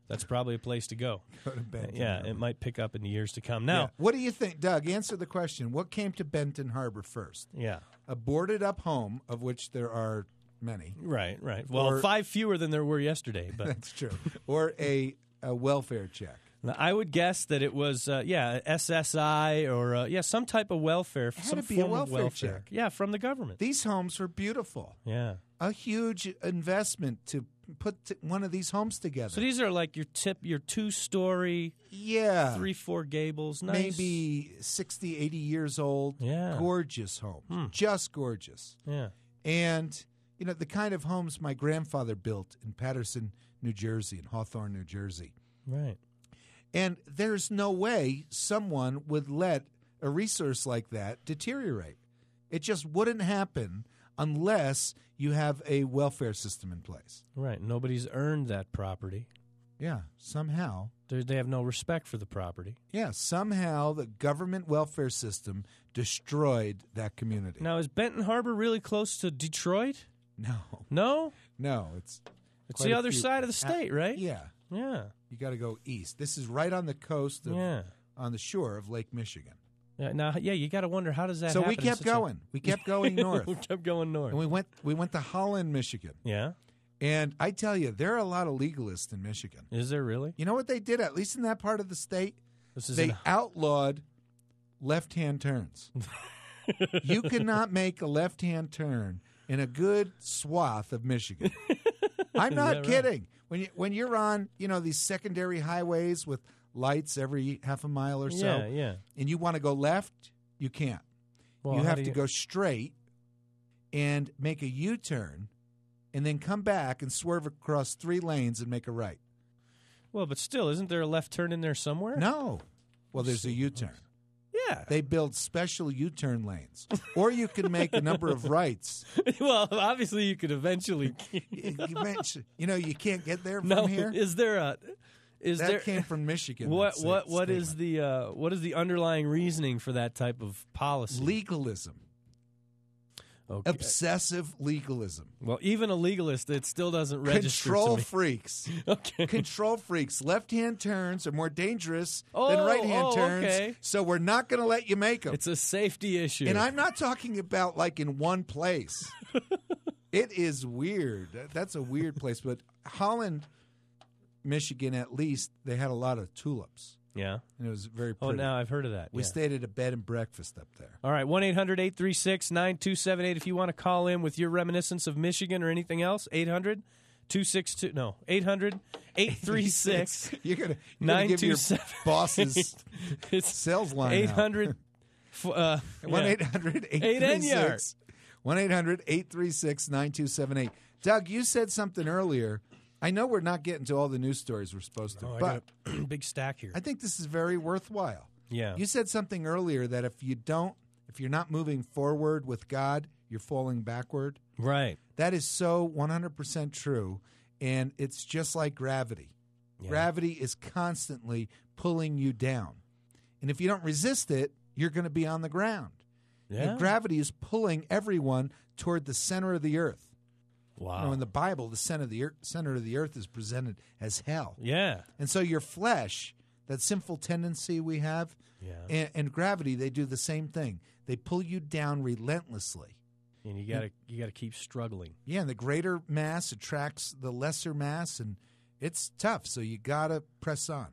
Speaker 2: that's probably a place to go.
Speaker 1: Go to Benton
Speaker 2: Yeah,
Speaker 1: Harbor.
Speaker 2: it might pick up in the years to come. Now,
Speaker 1: Yeah. What do you think, Doug? Answer the question. What came to Benton Harbor first?
Speaker 2: yeah,
Speaker 1: A boarded-up home, of which there are many.
Speaker 2: right, right. Well,
Speaker 1: Or-
Speaker 2: five fewer than there were yesterday, but
Speaker 1: That's true. Or a, a welfare check.
Speaker 2: now, I would guess that it was, uh, yeah, S S I or uh, yeah, some type of welfare,
Speaker 1: had
Speaker 2: some
Speaker 1: to be a
Speaker 2: form of
Speaker 1: welfare
Speaker 2: welfare.
Speaker 1: check.
Speaker 2: Yeah, from the government.
Speaker 1: These homes were beautiful.
Speaker 2: Yeah.
Speaker 1: A huge investment to put t- one of these homes together.
Speaker 2: So these are like your tip, your two-story,
Speaker 1: yeah.
Speaker 2: three, four gables, nice.
Speaker 1: Maybe sixty, eighty years old.
Speaker 2: Yeah.
Speaker 1: Gorgeous homes.
Speaker 2: Hmm.
Speaker 1: Just gorgeous.
Speaker 2: Yeah.
Speaker 1: And, you know, the kind of homes my grandfather built in Patterson, New Jersey, and Hawthorne, New Jersey.
Speaker 2: Right.
Speaker 1: And there's no way someone would let a resource like that deteriorate. It just wouldn't happen unless you have a welfare system in place.
Speaker 2: Right. Nobody's earned that property.
Speaker 1: Yeah, somehow.
Speaker 2: They're, they have no respect for the property.
Speaker 1: Yeah, somehow the government welfare system destroyed that community.
Speaker 2: Now, is Benton Harbor really close to Detroit?
Speaker 1: No,
Speaker 2: No?
Speaker 1: no, it's
Speaker 2: It's
Speaker 1: quite
Speaker 2: the
Speaker 1: a
Speaker 2: other
Speaker 1: few-
Speaker 2: side of the state, right?
Speaker 1: Yeah,
Speaker 2: Yeah.
Speaker 1: you got to go east. This is right on the coast, of,
Speaker 2: Yeah.
Speaker 1: on the shore of Lake Michigan.
Speaker 2: Yeah, now, yeah, you got to wonder, how does that
Speaker 1: So
Speaker 2: happen?
Speaker 1: we
Speaker 2: in
Speaker 1: kept
Speaker 2: such a-
Speaker 1: going. We kept going north,
Speaker 2: we kept going north.
Speaker 1: and we went. We went to Holland, Michigan.
Speaker 2: Yeah?
Speaker 1: And I tell you, there are a lot of legalists in Michigan.
Speaker 2: Is there really?
Speaker 1: You know what they did, at least in that part of the state?
Speaker 2: This is
Speaker 1: They
Speaker 2: in-
Speaker 1: outlawed left-hand turns. You cannot make a left-hand turn in a good swath of Michigan. I'm
Speaker 2: Is
Speaker 1: not
Speaker 2: that right?
Speaker 1: kidding. When you when you're on, you know, these secondary highways with lights every half a mile or so,
Speaker 2: Yeah, yeah.
Speaker 1: and you want to go left, you can't.
Speaker 2: Well,
Speaker 1: you
Speaker 2: how
Speaker 1: have
Speaker 2: do
Speaker 1: to go straight and make a U-turn and then come back and swerve across three lanes and make a right.
Speaker 2: Well, but still, isn't there a left turn in there somewhere?
Speaker 1: No. Well, there's a U-turn.
Speaker 2: Yeah.
Speaker 1: They build special U-turn lanes. Or you can make a number of rights.
Speaker 2: Well, obviously, you could eventually.
Speaker 1: You, you mentioned- you know, you can't get there from
Speaker 2: no,
Speaker 1: here.
Speaker 2: is there a? Is
Speaker 1: that
Speaker 2: there
Speaker 1: came from Michigan.
Speaker 2: what?
Speaker 1: that
Speaker 2: What?
Speaker 1: sta-
Speaker 2: What is
Speaker 1: statement.
Speaker 2: the? Uh, what is the underlying reasoning for that type of policy?
Speaker 1: legalism?
Speaker 2: Okay.
Speaker 1: Obsessive legalism.
Speaker 2: Well, even a legalist, it still doesn't register
Speaker 1: Control
Speaker 2: to me.
Speaker 1: freaks.
Speaker 2: Okay.
Speaker 1: Control freaks. Left-hand turns are more dangerous than
Speaker 2: Oh,
Speaker 1: right-hand
Speaker 2: oh,
Speaker 1: turns,
Speaker 2: okay.
Speaker 1: so we're not going to let you make them.
Speaker 2: It's a safety issue.
Speaker 1: And I'm not talking about like in one place. It is weird. That- That's a weird place. But Holland, Michigan, at least, they had a lot of tulips.
Speaker 2: yeah.
Speaker 1: And it was very
Speaker 2: Oh,
Speaker 1: pretty.
Speaker 2: now I've heard of that.
Speaker 1: We
Speaker 2: yeah.
Speaker 1: stayed at a bed and breakfast up there.
Speaker 2: All right, one eight hundred eight three six nine two seven eight if you want to call in with your reminiscence of Michigan or anything else. eight hundred two six two no, eight hundred eight three six
Speaker 1: You're going to
Speaker 2: nine
Speaker 1: give
Speaker 2: two
Speaker 1: your
Speaker 2: seven
Speaker 1: boss's
Speaker 2: It's
Speaker 1: sales line
Speaker 2: eight hundred uh,
Speaker 1: one
Speaker 2: yeah.
Speaker 1: eight hundred eight
Speaker 2: Eight
Speaker 1: three
Speaker 2: N yard.
Speaker 1: six one eight hundred eight three six nine two seven eight. Doug, you said something earlier. I know we're not getting to all the news stories we're supposed to,
Speaker 2: Oh, I
Speaker 1: but
Speaker 2: got a big stack here.
Speaker 1: I think this is very worthwhile.
Speaker 2: Yeah.
Speaker 1: You said something earlier that if you don't, if you're not moving forward with God, you're falling backward.
Speaker 2: Right.
Speaker 1: That is so one hundred percent true, and it's just like gravity.
Speaker 2: Yeah.
Speaker 1: Gravity is constantly pulling you down. And if you don't resist it, you're going to be on the ground.
Speaker 2: Yeah.
Speaker 1: And gravity is pulling everyone toward the center of the earth.
Speaker 2: Wow.
Speaker 1: You know, in the Bible, the center of the earth, center of the earth is presented as hell.
Speaker 2: Yeah.
Speaker 1: And so your flesh, that sinful tendency we have,
Speaker 2: Yeah.
Speaker 1: and, and gravity, they do the same thing. They pull you down relentlessly.
Speaker 2: And you got to you got to keep struggling.
Speaker 1: Yeah, and the greater mass attracts the lesser mass, and it's tough. So you got to press on.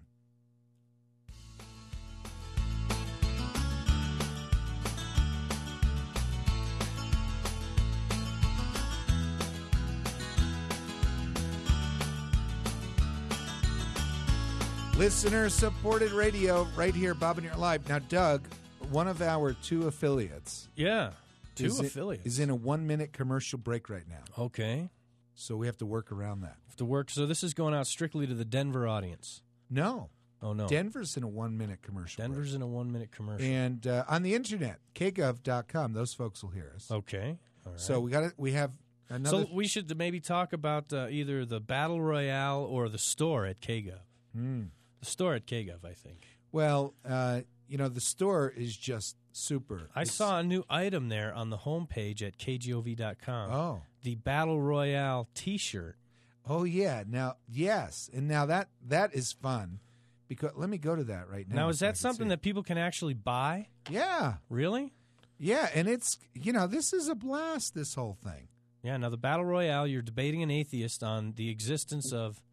Speaker 1: Listener-supported radio right here, Bob and Your Live. Now, Doug, one of our two affiliates
Speaker 2: Yeah. Two
Speaker 1: is in-
Speaker 2: affiliates.
Speaker 1: is in a one-minute commercial break right now.
Speaker 2: Okay.
Speaker 1: So we have to work around that.
Speaker 2: Have to work. So this is going out strictly to the Denver audience.
Speaker 1: No.
Speaker 2: Oh no.
Speaker 1: Denver's in a one-minute commercial
Speaker 2: Denver's
Speaker 1: break.
Speaker 2: in a one minute commercial.
Speaker 1: And uh, on the internet, k gov dot com, those folks will hear us.
Speaker 2: Okay. All right.
Speaker 1: So we got we have another.
Speaker 2: So we should maybe talk about uh, either the Battle Royale or the store at KGov.
Speaker 1: Hmm.
Speaker 2: The store at KGov, I think.
Speaker 1: Well, uh, you know, the store is just super.
Speaker 2: I
Speaker 1: It's-
Speaker 2: saw a new item there on the homepage at k g o v dot com.
Speaker 1: Oh,
Speaker 2: The Battle Royale T-shirt.
Speaker 1: Oh, yeah. Now, yes. And now that that is fun. Because let me go to that right now.
Speaker 2: Now, is
Speaker 1: so I
Speaker 2: that
Speaker 1: can
Speaker 2: something
Speaker 1: see.
Speaker 2: that people can actually buy?
Speaker 1: Yeah.
Speaker 2: Really?
Speaker 1: Yeah, and it's, you know, this is a blast, this whole thing.
Speaker 2: Yeah, now the Battle Royale, you're debating an atheist on the existence of...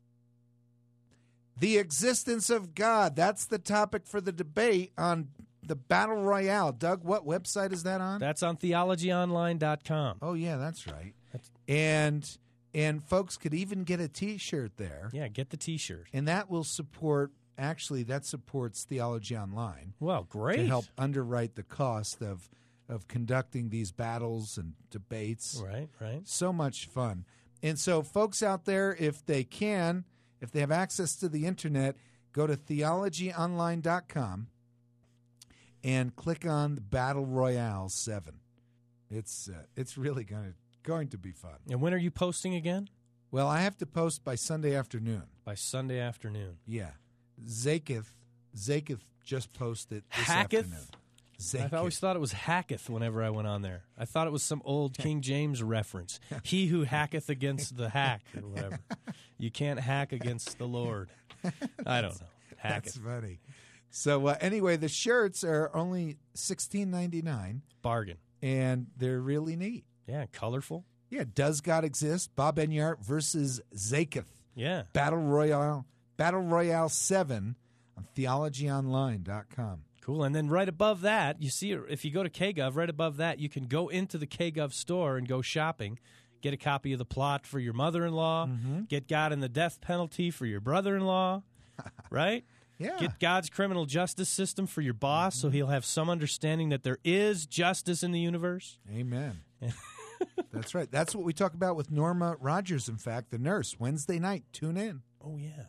Speaker 1: The existence of God. That's the topic for the debate on the Battle Royale. Doug, what website is that on?
Speaker 2: That's on theology online dot com.
Speaker 1: Oh, yeah, that's right.
Speaker 2: That's-
Speaker 1: And and folks could even get a T-shirt there.
Speaker 2: Yeah, get the T-shirt.
Speaker 1: And that will support, actually, that supports Theology Online.
Speaker 2: Well, great.
Speaker 1: To help underwrite the cost of, of conducting these battles and debates.
Speaker 2: Right, right.
Speaker 1: So much fun. And so folks out there, if they can, if they have access to the internet, go to theology online dot com and click on the Battle Royale seven. It's uh, it's really going to going to be fun.
Speaker 2: And when are you posting again?
Speaker 1: Well, I have to post by Sunday afternoon.
Speaker 2: By Sunday afternoon.
Speaker 1: Yeah. Zaketh, Zaketh just posted this
Speaker 2: Hacketh?
Speaker 1: afternoon. Zaketh.
Speaker 2: I always thought it was hacketh whenever I went on there. I thought it was some old King James reference. He who hacketh against the hack or whatever. You can't hack against the Lord. I don't know. Hacketh.
Speaker 1: That's funny. So uh, anyway, the shirts are only sixteen ninety-nine,
Speaker 2: Bargain.
Speaker 1: and they're really neat.
Speaker 2: Yeah, colorful.
Speaker 1: Yeah, Does God Exist? Bob Enyart versus Zaketh.
Speaker 2: Yeah.
Speaker 1: Battle Royale, Battle Royale seven on theology online dot com.
Speaker 2: Cool. And then right above that, you see, if you go to K Gov, right above that, you can go into the K Gov store and go shopping, get a copy of the plot for your mother-in-law,
Speaker 1: Mm-hmm.
Speaker 2: get God and the death penalty for your brother-in-law, right?
Speaker 1: Yeah.
Speaker 2: Get God's criminal justice system for your boss so he'll have some understanding that there is justice in the universe.
Speaker 1: Amen. That's right. That's what we talk about with Norma Rogers, in fact, the nurse. Wednesday night. Tune in.
Speaker 2: Oh, yeah.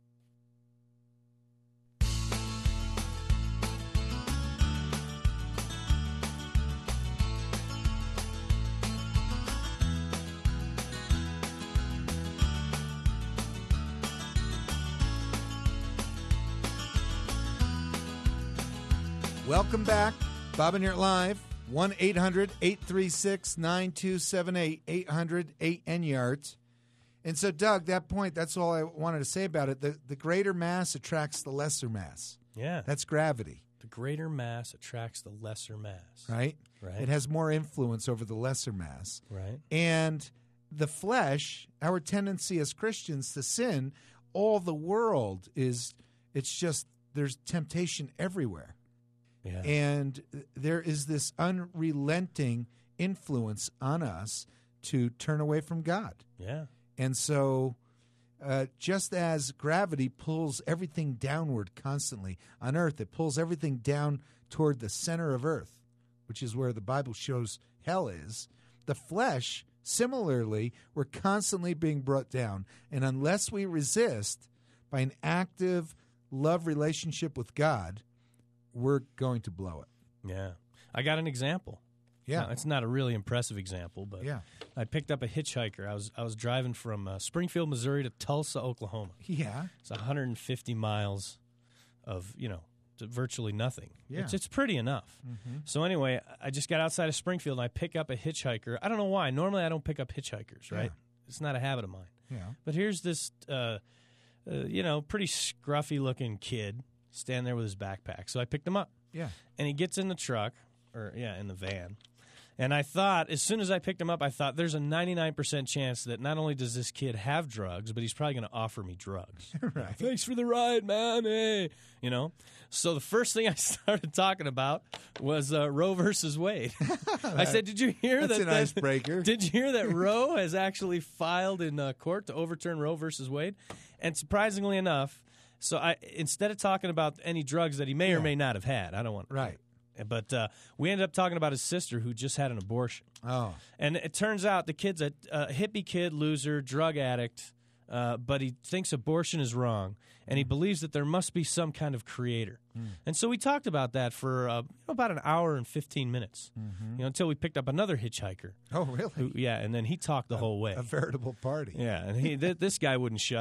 Speaker 1: Welcome back. Bob and Yurt Live. one eight hundred eight three six nine two seven eight. eight hundred eight N Yart. And so, Doug, that point, that's all I wanted to say about it. The, the greater mass attracts the lesser mass.
Speaker 2: Yeah.
Speaker 1: That's gravity.
Speaker 2: The greater mass attracts the lesser mass.
Speaker 1: Right?
Speaker 2: Right.
Speaker 1: It has more influence over the lesser mass.
Speaker 2: Right.
Speaker 1: And the flesh, our tendency as Christians to sin, all the world is, it's just, there's temptation everywhere.
Speaker 2: Yeah.
Speaker 1: And there is this unrelenting influence on us to turn away from God.
Speaker 2: Yeah.
Speaker 1: And so uh, just as gravity pulls everything downward constantly on earth, it pulls everything down toward the center of earth, which is where the Bible shows hell is. The flesh, similarly, we're constantly being brought down. And unless we resist by an active love relationship with God, we're going to blow it.
Speaker 2: Yeah. I got an example.
Speaker 1: Yeah.
Speaker 2: Now, it's not a really impressive example, but
Speaker 1: Yeah.
Speaker 2: I picked up a hitchhiker. I was I was driving from uh, Springfield, Missouri to Tulsa, Oklahoma.
Speaker 1: Yeah.
Speaker 2: It's one hundred fifty miles of, you know, to virtually nothing.
Speaker 1: Yeah.
Speaker 2: It's, it's pretty enough.
Speaker 1: Mm-hmm.
Speaker 2: So anyway, I just got outside of Springfield, and I pick up a hitchhiker. I don't know why. Normally, I don't pick up hitchhikers, right?
Speaker 1: Yeah.
Speaker 2: It's not a habit of mine.
Speaker 1: Yeah.
Speaker 2: But here's this, uh, uh, you know, pretty scruffy-looking kid standing there with his backpack. So I picked him up.
Speaker 1: Yeah.
Speaker 2: And he gets in the truck, or, yeah, in the van. And I thought, as soon as I picked him up, I thought there's a ninety-nine percent chance that not only does this kid have drugs, but he's probably going to offer me drugs.
Speaker 1: Right.
Speaker 2: Thanks for the ride, man. Hey. You know? So the first thing I started talking about was uh, Roe versus Wade. I said, did you hear
Speaker 1: That's
Speaker 2: that?
Speaker 1: an
Speaker 2: that-
Speaker 1: icebreaker.
Speaker 2: Did you hear that Roe has actually filed in uh, court to overturn Roe versus Wade? And surprisingly enough, so I instead of talking about any drugs that he may or
Speaker 1: Yeah.
Speaker 2: may not have had, I don't want
Speaker 1: Right.
Speaker 2: But uh, we ended up talking about his sister who just had an abortion.
Speaker 1: Oh.
Speaker 2: And it turns out the kid's a, a hippie kid, loser, drug addict, uh, but he thinks abortion is wrong, and he believes that there must be some kind of creator.
Speaker 1: Mm.
Speaker 2: And so we talked about that for uh, you know, about an hour and fifteen minutes,
Speaker 1: Mm-hmm.
Speaker 2: you know, until we picked up another hitchhiker.
Speaker 1: Oh, really?
Speaker 2: Who, yeah, and then he talked the whole way.
Speaker 1: A veritable party.
Speaker 2: Yeah, and he th- this guy wouldn't shut up.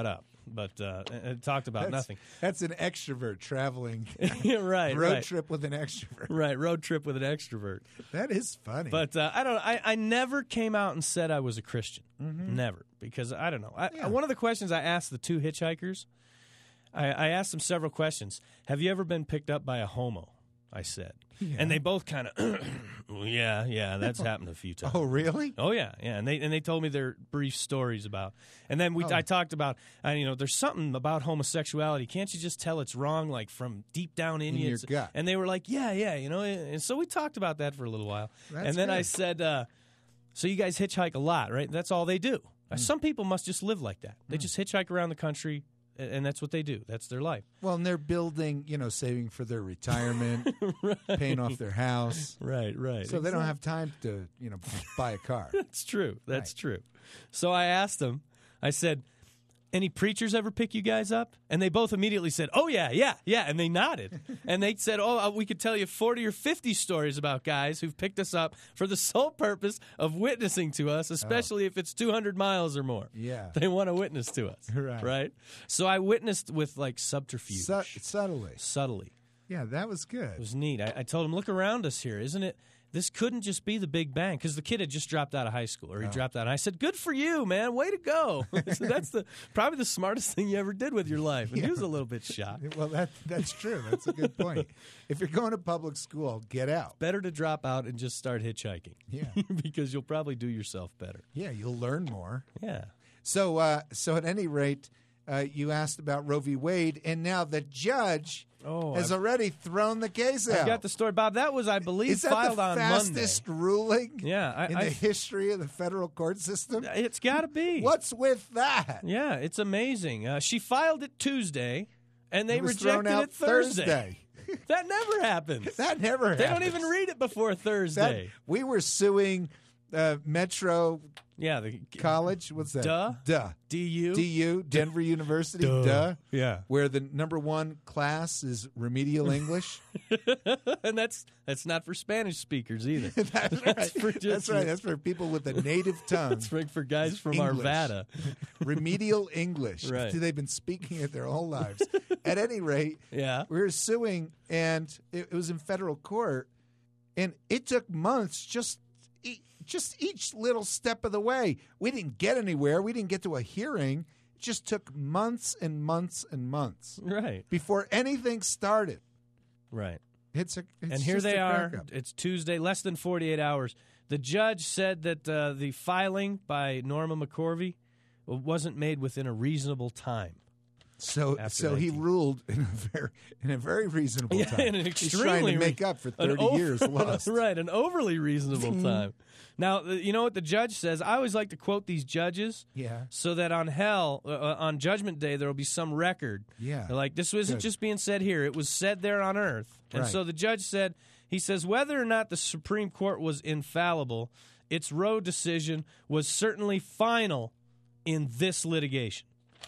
Speaker 2: but uh, it talked about
Speaker 1: that's,
Speaker 2: nothing.
Speaker 1: That's an extrovert traveling.
Speaker 2: right,
Speaker 1: road
Speaker 2: right.
Speaker 1: trip with an extrovert.
Speaker 2: Right, road trip with an extrovert.
Speaker 1: That is funny.
Speaker 2: But uh, I don't. I, I never came out and said I was a Christian.
Speaker 1: Mm-hmm.
Speaker 2: Never, because I don't know. I,
Speaker 1: Yeah.
Speaker 2: One of the questions I asked the two hitchhikers, I, I asked them several questions. Have you ever been picked up by a homo? I said,
Speaker 1: Yeah.
Speaker 2: and they both kind of, well, yeah, yeah, that's happened a few times.
Speaker 1: Oh, really?
Speaker 2: Oh yeah, yeah, and they and they told me their brief stories about, and then we
Speaker 1: Oh.
Speaker 2: I talked about, uh, you know, there's something about homosexuality. Can't you just tell it's wrong, like from deep down in,
Speaker 1: In
Speaker 2: you?
Speaker 1: your
Speaker 2: It's-
Speaker 1: gut.
Speaker 2: And they were like, yeah, yeah, you know, and so we talked about that for a little while,
Speaker 1: That's
Speaker 2: and then I
Speaker 1: good.
Speaker 2: said, uh, so you guys hitchhike a lot, right? That's all they do.
Speaker 1: Mm.
Speaker 2: Some people must just live like that. They just hitchhike around the country, a- and that's what they do. That's their life.
Speaker 1: Well, and they're building, you know, saving for their retirement, paying off their house.
Speaker 2: Right, right.
Speaker 1: So they don't have time to, you know, buy a car.
Speaker 2: That's true. That's
Speaker 1: Right.
Speaker 2: true. So I asked them, I said, any preachers ever pick you guys up? And they both immediately said, oh, yeah, yeah, yeah. And they nodded. And they said, oh, uh, we could tell you forty or fifty stories about guys who've picked us up for the sole purpose of witnessing to us, especially if it's two hundred miles or more.
Speaker 1: Yeah.
Speaker 2: They want to witness to us.
Speaker 1: Right.
Speaker 2: Right? So I witnessed with, like, subterfuge.
Speaker 1: Su- subtly.
Speaker 2: Subtly.
Speaker 1: Yeah, that was good.
Speaker 2: It was neat. I, I told him, look around us here. Isn't it? This couldn't just be the Big Bang, because the kid had just dropped out of high school, or he
Speaker 1: Oh.
Speaker 2: dropped out. And I said, good for you, man. Way to go. So that's the probably the smartest thing you ever did with your life. And
Speaker 1: Yeah.
Speaker 2: he was a little bit shocked.
Speaker 1: Well, that that's true. That's a good point. If you're going to public school, get out.
Speaker 2: Better to drop out and just start hitchhiking.
Speaker 1: Yeah.
Speaker 2: Because you'll probably do yourself better.
Speaker 1: Yeah, you'll learn more.
Speaker 2: Yeah.
Speaker 1: So, uh, so at any rate, uh, you asked about Roe v. Wade, and now the judge
Speaker 2: Oh,
Speaker 1: has
Speaker 2: I've-
Speaker 1: already thrown the case out.
Speaker 2: I got the story, Bob. That was, I believe,
Speaker 1: Is that
Speaker 2: filed
Speaker 1: the
Speaker 2: on
Speaker 1: fastest ruling
Speaker 2: Yeah, I-
Speaker 1: in
Speaker 2: I-
Speaker 1: the history of the federal court system?
Speaker 2: Monday. It's got to be.
Speaker 1: What's with that?
Speaker 2: Yeah, it's amazing. Uh, she filed it Tuesday, and they
Speaker 1: It was
Speaker 2: rejected
Speaker 1: thrown out
Speaker 2: it Thursday.
Speaker 1: Thursday.
Speaker 2: That never happens.
Speaker 1: That never
Speaker 2: They
Speaker 1: happens.
Speaker 2: don't even read it before
Speaker 1: That-
Speaker 2: Thursday.
Speaker 1: we were suing uh, Metro
Speaker 2: yeah, the
Speaker 1: College. What's that?
Speaker 2: Duh.
Speaker 1: Duh.
Speaker 2: D U.
Speaker 1: D U, Denver University.
Speaker 2: Duh.
Speaker 1: Duh.
Speaker 2: Yeah,
Speaker 1: Where the number one class is remedial English.
Speaker 2: and that's that's not for Spanish speakers either.
Speaker 1: That's right.
Speaker 2: for just-
Speaker 1: That's right. That's for people with a native tongue.
Speaker 2: That's for, for guys from
Speaker 1: English.
Speaker 2: Arvada.
Speaker 1: Remedial English.
Speaker 2: Right.
Speaker 1: They've been speaking it their whole lives. At any rate,
Speaker 2: Yeah.
Speaker 1: we were suing, and it, it was in federal court, and it took months just e- just each little step of the way. We didn't get anywhere. We didn't get to a hearing. It just took months and months and months
Speaker 2: Right.
Speaker 1: before anything started.
Speaker 2: Right.
Speaker 1: It's a it's
Speaker 2: And here
Speaker 1: just
Speaker 2: they
Speaker 1: a
Speaker 2: are.
Speaker 1: crack-up.
Speaker 2: It's Tuesday, less than forty-eight hours. The judge said that uh, the filing by Norma McCorvey wasn't made within a reasonable time.
Speaker 1: So,
Speaker 2: after
Speaker 1: so he
Speaker 2: nineteen.
Speaker 1: ruled in a very in a very reasonable
Speaker 2: Yeah,
Speaker 1: time.
Speaker 2: in an
Speaker 1: He's trying
Speaker 2: extremely
Speaker 1: to
Speaker 2: re-
Speaker 1: make up for
Speaker 2: An
Speaker 1: thirty
Speaker 2: over-
Speaker 1: years lost.
Speaker 2: Right, an overly reasonable time. Now, uh, you know what the judge says? I always like to quote these judges
Speaker 1: Yeah,
Speaker 2: so that on hell, uh, on Judgment Day, there will be some record.
Speaker 1: yeah.
Speaker 2: They're like, this isn't
Speaker 1: Good.
Speaker 2: just being said here. It was said there on earth. And
Speaker 1: Right.
Speaker 2: so the judge said, he says, whether or not the Supreme Court was infallible, its Roe decision was certainly final in this litigation.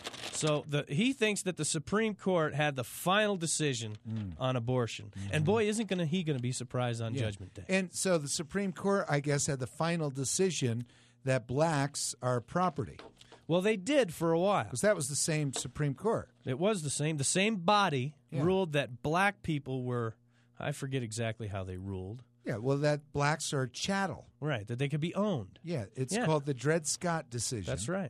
Speaker 2: So the, he thinks that the Supreme Court had the final decision on abortion. And boy, isn't gonna, he going to be surprised on
Speaker 1: Yeah.
Speaker 2: Judgment Day.
Speaker 1: And so the Supreme Court, I guess, had the final decision that blacks are property,
Speaker 2: Well, they did for a while.
Speaker 1: because that was the same Supreme Court.
Speaker 2: It was the same. The same body
Speaker 1: Yeah.
Speaker 2: ruled that black people were, I forget exactly how they ruled.
Speaker 1: Yeah, well, that blacks are chattel.
Speaker 2: Right, that they could be owned.
Speaker 1: Yeah, it's
Speaker 2: Yeah.
Speaker 1: called the Dred Scott decision.
Speaker 2: That's right.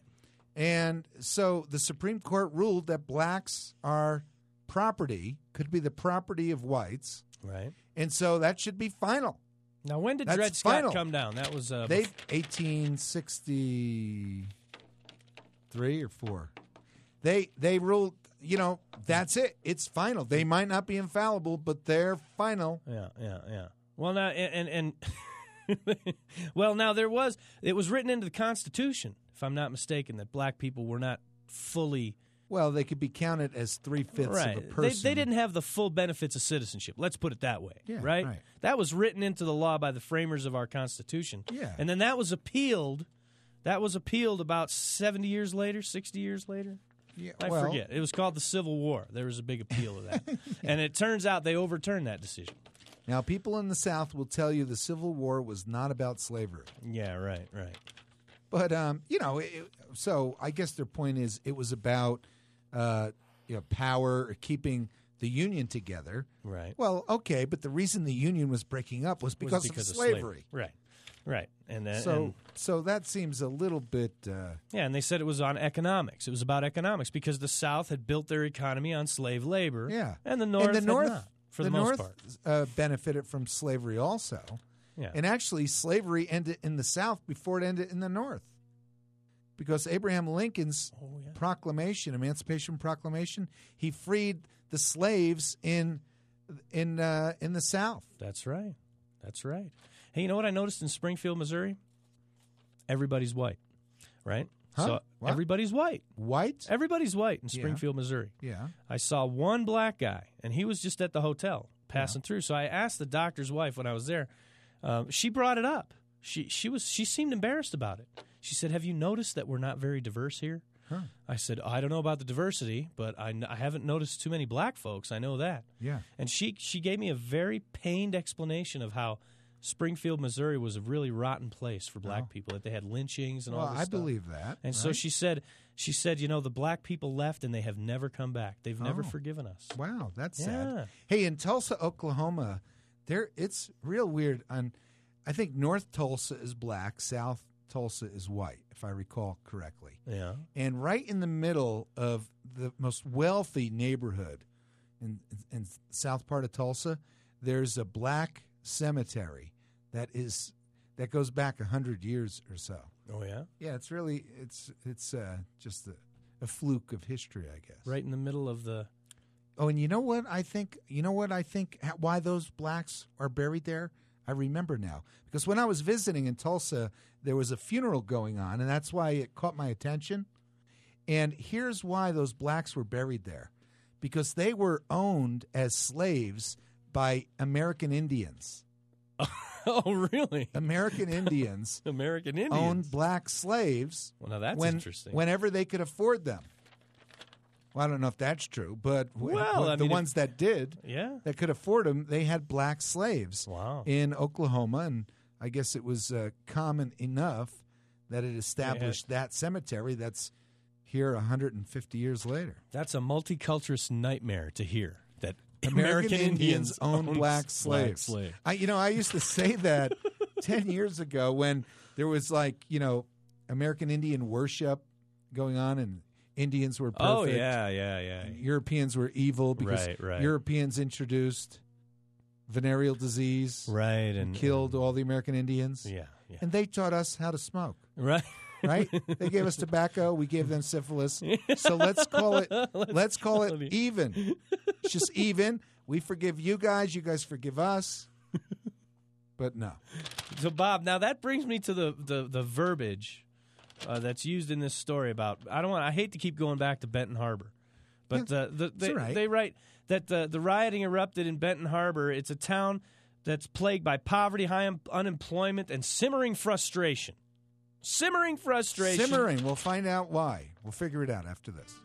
Speaker 1: And so the Supreme Court ruled that blacks are property, could be the property of whites,
Speaker 2: Right.
Speaker 1: and so that should be final.
Speaker 2: Now, when did
Speaker 1: That's
Speaker 2: Dred Scott
Speaker 1: final.
Speaker 2: come down? That was uh,
Speaker 1: They eighteen sixty-three or four. They they ruled, you know, that's it. It's final. They might not be infallible, but they're final.
Speaker 2: Yeah, yeah, yeah. Well, now and and, and well, now there was it was written into the Constitution, if I'm not mistaken, that black people were not fully
Speaker 1: Well, they could be counted as three-fifths
Speaker 2: right.
Speaker 1: of a
Speaker 2: They,
Speaker 1: person.
Speaker 2: they didn't have the full benefits of citizenship. Let's put it that way.
Speaker 1: Yeah,
Speaker 2: right?
Speaker 1: right.
Speaker 2: That was written into the law by the framers of our Constitution.
Speaker 1: Yeah.
Speaker 2: And then that was appealed. That was appealed about seventy years later, sixty years later.
Speaker 1: Yeah,
Speaker 2: I
Speaker 1: well,
Speaker 2: forget. It was called the Civil War. There was a big appeal of that. And it turns out they overturned that decision.
Speaker 1: Now, people in the South will tell you the Civil War was not about slavery.
Speaker 2: Yeah, right, right.
Speaker 1: But, um, you know, it, so I guess their point is it was about uh, you know, power or keeping the Union together.
Speaker 2: Right.
Speaker 1: Well, okay, but the reason the Union was breaking up was because,
Speaker 2: was because
Speaker 1: of,
Speaker 2: of
Speaker 1: slavery.
Speaker 2: slavery. Right. Right. And then,
Speaker 1: So,
Speaker 2: and,
Speaker 1: so that seems a little bit. Uh,
Speaker 2: yeah, and they said it was on economics. It was about economics because the South had built their economy on slave labor.
Speaker 1: Yeah.
Speaker 2: And the North
Speaker 1: and the
Speaker 2: had
Speaker 1: North,
Speaker 2: not, for
Speaker 1: the,
Speaker 2: the, most
Speaker 1: North,
Speaker 2: part.
Speaker 1: Uh, benefited from slavery also.
Speaker 2: Yeah.
Speaker 1: And actually, slavery ended in the South before it ended in the North. Because Abraham Lincoln's
Speaker 2: Oh, yeah.
Speaker 1: proclamation, Emancipation Proclamation, he freed the slaves in in uh, in the South.
Speaker 2: That's right. That's right. Hey, you know what I noticed in Springfield, Missouri? Everybody's white, right?
Speaker 1: Huh?
Speaker 2: So
Speaker 1: What?
Speaker 2: everybody's white.
Speaker 1: White?
Speaker 2: Everybody's white in
Speaker 1: Yeah.
Speaker 2: Springfield, Missouri.
Speaker 1: Yeah.
Speaker 2: I saw one black guy, and he was just at the hotel passing through. So I asked the doctor's wife when I was there. Um, she brought it up. She she was she seemed embarrassed about it. She said, "Have you noticed that we're not very diverse here?"
Speaker 1: Huh.
Speaker 2: I said, "I don't know about the diversity, but I, n- I haven't noticed too many black folks. I know that."
Speaker 1: Yeah.
Speaker 2: And she she gave me a very pained explanation of how Springfield, Missouri was a really rotten place for black
Speaker 1: Oh.
Speaker 2: people, that they had lynchings and
Speaker 1: Well,
Speaker 2: all this
Speaker 1: I
Speaker 2: stuff.
Speaker 1: believe that.
Speaker 2: And so
Speaker 1: right?
Speaker 2: she said, she said, you know, the black people left and they have never come back. They've never
Speaker 1: Oh.
Speaker 2: forgiven us.
Speaker 1: Wow, that's
Speaker 2: Yeah.
Speaker 1: sad. Hey, in Tulsa, Oklahoma, there it's real weird. On, I think North Tulsa is black, South Tulsa is white, if I recall correctly.
Speaker 2: Yeah.
Speaker 1: And right in the middle of the most wealthy neighborhood in, in south part of Tulsa, there's a black cemetery that is that goes back a hundred years or so.
Speaker 2: Oh, yeah?
Speaker 1: Yeah, it's really it's it's uh, just a, a fluke of history, I guess.
Speaker 2: Right in the middle of the...
Speaker 1: Oh, and you know what I think? You know what I think? ha- Why those blacks are buried there? I remember now because when I was visiting in Tulsa, there was a funeral going on, and that's why it caught my attention. And here's why those blacks were buried there: because they were owned as slaves by American Indians.
Speaker 2: Oh, really?
Speaker 1: American Indians
Speaker 2: American Indians.
Speaker 1: owned black slaves.
Speaker 2: Well, now that's
Speaker 1: when,
Speaker 2: interesting.
Speaker 1: Whenever they could afford them. Well, I don't know if that's true, but wh-
Speaker 2: Well,
Speaker 1: wh-
Speaker 2: I
Speaker 1: the
Speaker 2: mean,
Speaker 1: ones that did,
Speaker 2: Yeah.
Speaker 1: that could afford them, they had black slaves
Speaker 2: Wow.
Speaker 1: in Oklahoma, and I guess it was uh, common enough that it established that cemetery that's here one hundred fifty years later.
Speaker 2: That's a multiculturalist nightmare to hear, that
Speaker 1: American,
Speaker 2: American,
Speaker 1: Indians own
Speaker 2: owns
Speaker 1: black slaves.
Speaker 2: slaves.
Speaker 1: I, you know, I used to say that ten years ago when there was like, you know, American Indian worship going on, and Indians were perfect.
Speaker 2: Oh, yeah, yeah, yeah.
Speaker 1: Europeans were evil because
Speaker 2: Right, right.
Speaker 1: Europeans introduced venereal disease,
Speaker 2: Right. And
Speaker 1: killed all the American Indians,
Speaker 2: Yeah, yeah.
Speaker 1: and they taught us how to smoke.
Speaker 2: Right.
Speaker 1: Right? They gave us tobacco. We gave them syphilis. So let's call it. Let's, call it
Speaker 2: it.
Speaker 1: even. It's just even. We forgive you guys. You guys forgive us. But no.
Speaker 2: So, Bob, now that brings me to the the, the verbiage uh, that's used in this story about. I don't want. I hate to keep going back to Benton Harbor, but uh, the, they,
Speaker 1: all right.
Speaker 2: they write that the the rioting erupted in Benton Harbor. It's a town that's plagued by poverty, high un- unemployment, and simmering frustration. Simmering frustration.
Speaker 1: Simmering. We'll find out why. We'll figure it out after this.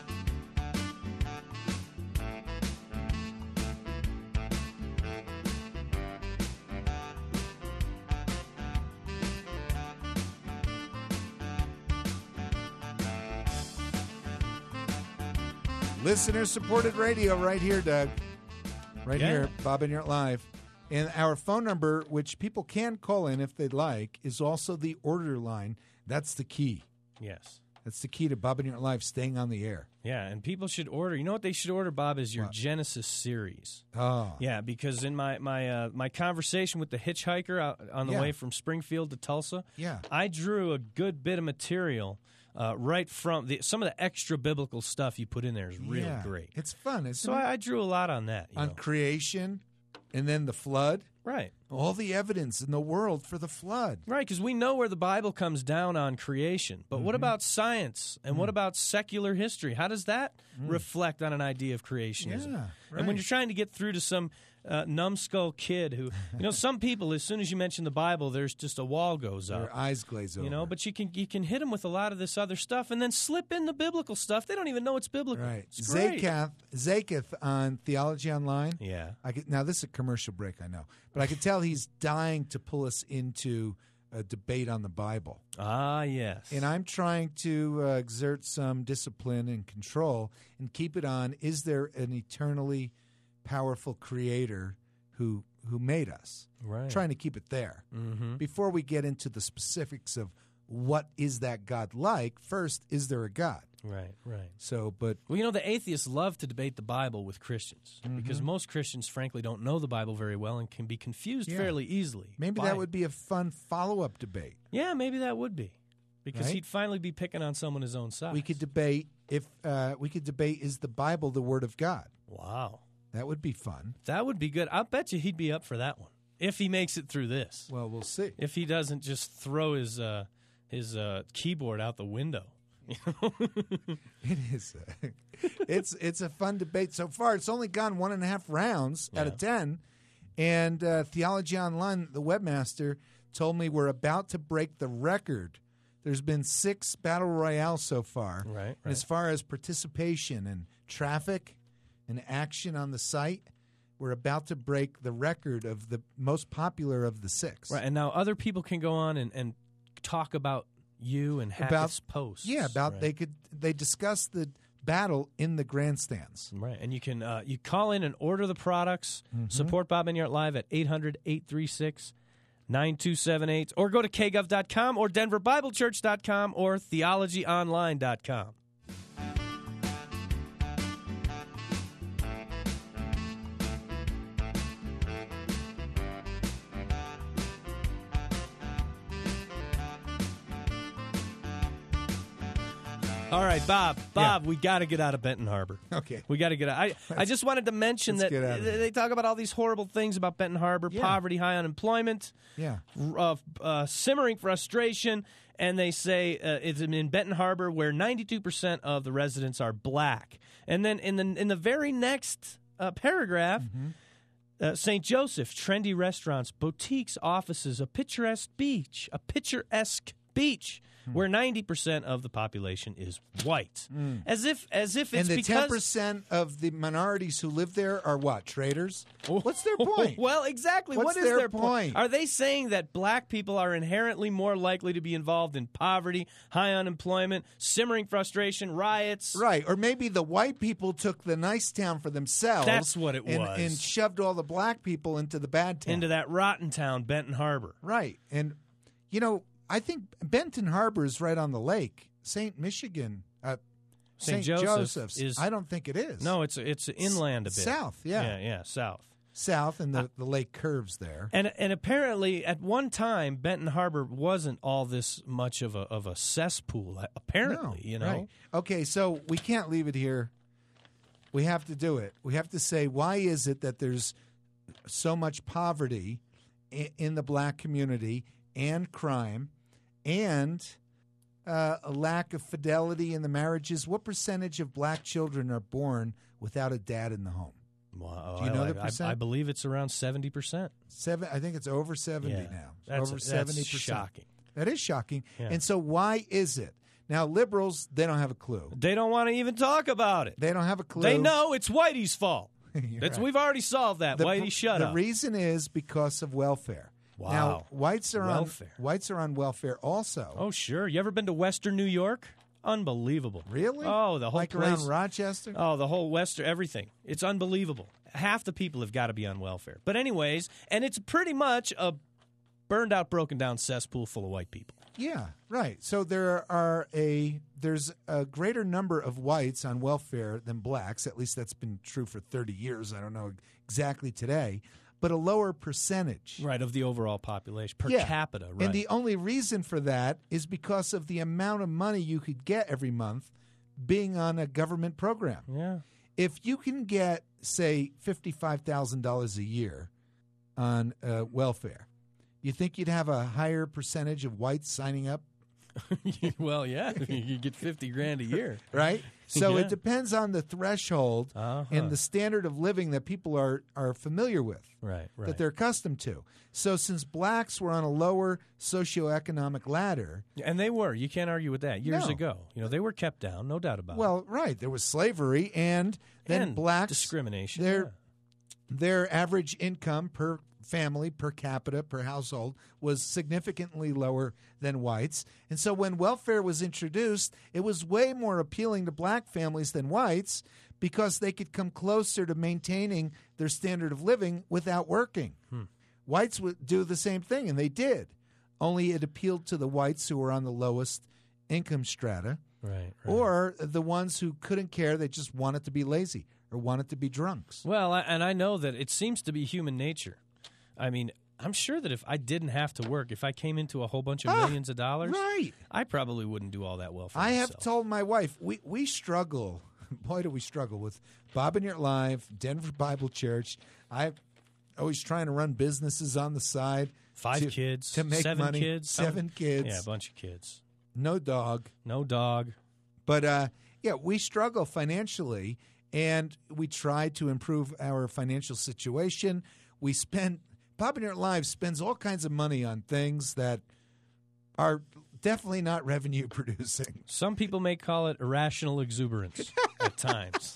Speaker 1: Listener-supported radio right here, Doug. Right
Speaker 2: Yeah.
Speaker 1: here, Bob and You're Live. And our phone number, which people can call in if they'd like, is also the order line. That's the key.
Speaker 2: Yes.
Speaker 1: That's the key to Bob and You're Live staying on the air.
Speaker 2: Yeah, and people should order. You know what they should order, Bob, is your
Speaker 1: What?
Speaker 2: Genesis series.
Speaker 1: Oh.
Speaker 2: Yeah, because in my my uh, my conversation with the hitchhiker out on the
Speaker 1: Yeah.
Speaker 2: way from Springfield to Tulsa,
Speaker 1: Yeah.
Speaker 2: I drew a good bit of material uh, right from the, some of the extra biblical stuff you put in there is really
Speaker 1: Yeah.
Speaker 2: great.
Speaker 1: It's fun, isn't
Speaker 2: So
Speaker 1: it?
Speaker 2: I, I drew a lot on that. You
Speaker 1: on
Speaker 2: know.
Speaker 1: creation and then the flood.
Speaker 2: Right.
Speaker 1: All the evidence in the world for the flood.
Speaker 2: Right, because we know where the Bible comes down on creation. But
Speaker 1: Mm-hmm.
Speaker 2: what about science? And
Speaker 1: Mm.
Speaker 2: what about secular history? How does that reflect on an idea of creationism?
Speaker 1: Yeah,
Speaker 2: And when
Speaker 1: right.
Speaker 2: you're trying to get through to some uh, numbskull kid who, you know, some people, as soon as you mention the Bible, there's just a wall goes up.
Speaker 1: Their eyes glaze over.
Speaker 2: You know, but you can you can hit them with a lot of this other stuff and then slip in the biblical stuff. They don't even know it's biblical.
Speaker 1: Right.
Speaker 2: It's great.
Speaker 1: Zakath, Zakath on Theology Online.
Speaker 2: Yeah.
Speaker 1: I could, now, this is a commercial break, I know. But I could tell he's dying to pull us into a debate on the Bible.
Speaker 2: Ah, yes.
Speaker 1: And I'm trying to uh, exert some discipline and control and keep it on, is there an eternally powerful creator who who made us?
Speaker 2: Right.
Speaker 1: Trying to keep it there.
Speaker 2: Mm-hmm.
Speaker 1: Before we get into the specifics of what is that God like, first, is there a God?
Speaker 2: Right, right.
Speaker 1: So, but
Speaker 2: Well, you know, the atheists love to debate the Bible with Christians
Speaker 1: Mm-hmm.
Speaker 2: because most Christians, frankly, don't know the Bible very well and can be confused
Speaker 1: Yeah.
Speaker 2: fairly easily.
Speaker 1: maybe
Speaker 2: by
Speaker 1: that
Speaker 2: it.
Speaker 1: would be a fun follow-up debate.
Speaker 2: Yeah, maybe that would be because
Speaker 1: Right?
Speaker 2: he'd finally be picking on someone his own size.
Speaker 1: We could debate if uh, we could debate is the Bible the Word of God?
Speaker 2: Wow.
Speaker 1: That would be fun.
Speaker 2: That would be good. I'll bet you he'd be up for that one if he makes it through this.
Speaker 1: Well, we'll see.
Speaker 2: If he doesn't just throw his uh, his uh, keyboard out the window.
Speaker 1: It is. A, it's it's a fun debate so far. It's only gone one and a half rounds out
Speaker 2: Yeah.
Speaker 1: of ten, and uh, Theology Online, the webmaster, told me we're about to break the record. There's been six battle royales so far.
Speaker 2: Right,
Speaker 1: And
Speaker 2: right.
Speaker 1: as far as participation and traffic and action on the site, we're about to break the record of the most popular of the six.
Speaker 2: Right, and now other people can go on and, and talk about you and Hackett's posts.
Speaker 1: Yeah, about
Speaker 2: right.
Speaker 1: they could they discuss the battle in the grandstands.
Speaker 2: Right, and you can uh, you call in and order the products.
Speaker 1: Mm-hmm.
Speaker 2: Support Bob Enyart live at eight hundred, eight three six, nine two seven eight, or go to k gov dot com or denver bible church dot com or theology online dot com. All right, Bob. Bob, we got to get out of Benton Harbor.
Speaker 1: Okay.
Speaker 2: We got to get out. I, I just wanted to mention
Speaker 1: Let's
Speaker 2: that
Speaker 1: get out of
Speaker 2: they
Speaker 1: here.
Speaker 2: they talk about all these horrible things about Benton Harbor,
Speaker 1: Yeah.
Speaker 2: poverty, high unemployment,
Speaker 1: Yeah.
Speaker 2: uh, uh, simmering frustration, and they say uh, it's in Benton Harbor where ninety-two percent of the residents are black. And then in the in the very next uh, paragraph,
Speaker 1: Mm-hmm.
Speaker 2: uh, Saint Joseph, trendy restaurants, boutiques, offices, a picturesque beach, a picturesque beach.
Speaker 1: Hmm.
Speaker 2: Where ninety percent of the population is white, as if as if it's
Speaker 1: And the
Speaker 2: because
Speaker 1: ten percent of the minorities who live there are what? Traders? What's their point?
Speaker 2: Well, exactly.
Speaker 1: What's
Speaker 2: What is
Speaker 1: their
Speaker 2: their
Speaker 1: point?
Speaker 2: Are they saying that black people are inherently more likely to be involved in poverty, high unemployment, simmering frustration, riots?
Speaker 1: Right. Or maybe the white people took the nice town for themselves.
Speaker 2: That's what it
Speaker 1: and,
Speaker 2: was.
Speaker 1: And shoved all the black people into the bad town.
Speaker 2: Into that rotten town, Benton Harbor.
Speaker 1: Right. And, you know, I think Benton Harbor is right on the lake. Saint Michigan, uh,
Speaker 2: Saint
Speaker 1: Saint
Speaker 2: Joseph
Speaker 1: Joseph's.
Speaker 2: is-
Speaker 1: I don't think it is.
Speaker 2: No, it's it's inland a bit.
Speaker 1: South, yeah.
Speaker 2: yeah, yeah, south.
Speaker 1: South, and the, the lake curves there.
Speaker 2: And and apparently, at one time, Benton Harbor wasn't all this much of a of a cesspool. Apparently,
Speaker 1: No,
Speaker 2: you know.
Speaker 1: Right. Okay, so we can't leave it here. We have to do it. We have to say, why is it that there's so much poverty in, in the black community and crime and uh, a lack of fidelity in the marriages? What percentage of black children are born without a dad in the home?
Speaker 2: Wow,
Speaker 1: Do you know
Speaker 2: I,
Speaker 1: the
Speaker 2: I-
Speaker 1: percent?
Speaker 2: I believe it's around seventy percent.
Speaker 1: Seven. I think it's over seventy
Speaker 2: Yeah,
Speaker 1: now. It's
Speaker 2: that's,
Speaker 1: over
Speaker 2: that's
Speaker 1: seventy percent.
Speaker 2: shocking.
Speaker 1: That is shocking.
Speaker 2: Yeah.
Speaker 1: And so, why is it? Now, liberals, they don't have a clue.
Speaker 2: They don't want to even talk about it.
Speaker 1: They don't have a clue.
Speaker 2: They know it's Whitey's fault.
Speaker 1: You're
Speaker 2: That's
Speaker 1: right.
Speaker 2: We've already solved that.
Speaker 1: The,
Speaker 2: Whitey, shut
Speaker 1: the
Speaker 2: up.
Speaker 1: reason is because of welfare.
Speaker 2: Wow.
Speaker 1: Now, whites are
Speaker 2: Welfare.
Speaker 1: on whites are on welfare also.
Speaker 2: Oh, sure. You ever been to Western New York? Unbelievable.
Speaker 1: Really?
Speaker 2: Oh, the whole
Speaker 1: like
Speaker 2: place.
Speaker 1: around Rochester?
Speaker 2: Oh, the whole Western, everything. It's unbelievable. Half the people have got to be on welfare. But anyways, and it's pretty much a burned out, broken down cesspool full of white people.
Speaker 1: Yeah, right. So there are a there's a greater number of whites on welfare than blacks. At least that's been true for thirty years. I don't know exactly today, but a lower percentage.
Speaker 2: Right, of the overall population, per
Speaker 1: Yeah.
Speaker 2: capita, right.
Speaker 1: And the only reason for that is because of the amount of money you could get every month being on a government program.
Speaker 2: yeah.
Speaker 1: If you can get, say, fifty-five thousand dollars a year on uh, welfare, you think you'd have a higher percentage of whites signing up,
Speaker 2: Well, yeah. You get fifty grand a year.
Speaker 1: right? So
Speaker 2: Yeah.
Speaker 1: it depends on the threshold
Speaker 2: Uh-huh.
Speaker 1: and the standard of living that people are, are familiar with,
Speaker 2: Right, right.
Speaker 1: that they're accustomed to. So since blacks were on a lower socioeconomic ladder,
Speaker 2: And they were. You can't argue with that. Years
Speaker 1: No.
Speaker 2: ago, you know, they were kept down, no doubt about it.
Speaker 1: well, right, there was slavery, and then
Speaker 2: And
Speaker 1: blacks,
Speaker 2: discrimination.
Speaker 1: their
Speaker 2: yeah.
Speaker 1: their average income per family per capita, per household, was significantly lower than whites. And so when welfare was introduced, it was way more appealing to black families than whites because they could come closer to maintaining their standard of living without working.
Speaker 2: Hmm.
Speaker 1: Whites would do the same thing, and they did. Only it appealed to the whites who were on the lowest income strata,
Speaker 2: right, right.
Speaker 1: or the ones who couldn't care, they just wanted to be lazy or wanted to be drunks.
Speaker 2: Well, I, and I know that it seems to be human nature. I mean, I'm sure that if I didn't have to work, if I came into a whole bunch of
Speaker 1: ah,
Speaker 2: millions of dollars,
Speaker 1: right.
Speaker 2: I probably wouldn't do all that well for
Speaker 1: I
Speaker 2: myself.
Speaker 1: have told my wife, we, we struggle, boy, do we struggle with Bob and Your Live, Denver Bible Church. I'm always trying to run businesses on the side.
Speaker 2: Five
Speaker 1: to,
Speaker 2: kids,
Speaker 1: to make
Speaker 2: seven
Speaker 1: money.
Speaker 2: kids,
Speaker 1: Seven kids.
Speaker 2: Yeah, a bunch of kids.
Speaker 1: No dog.
Speaker 2: No dog.
Speaker 1: But, uh, yeah, we struggle financially, and we try to improve our financial situation. We spend, Bob and Your Live spends all kinds of money on things that are definitely not revenue producing.
Speaker 2: Some people may call it irrational exuberance at times.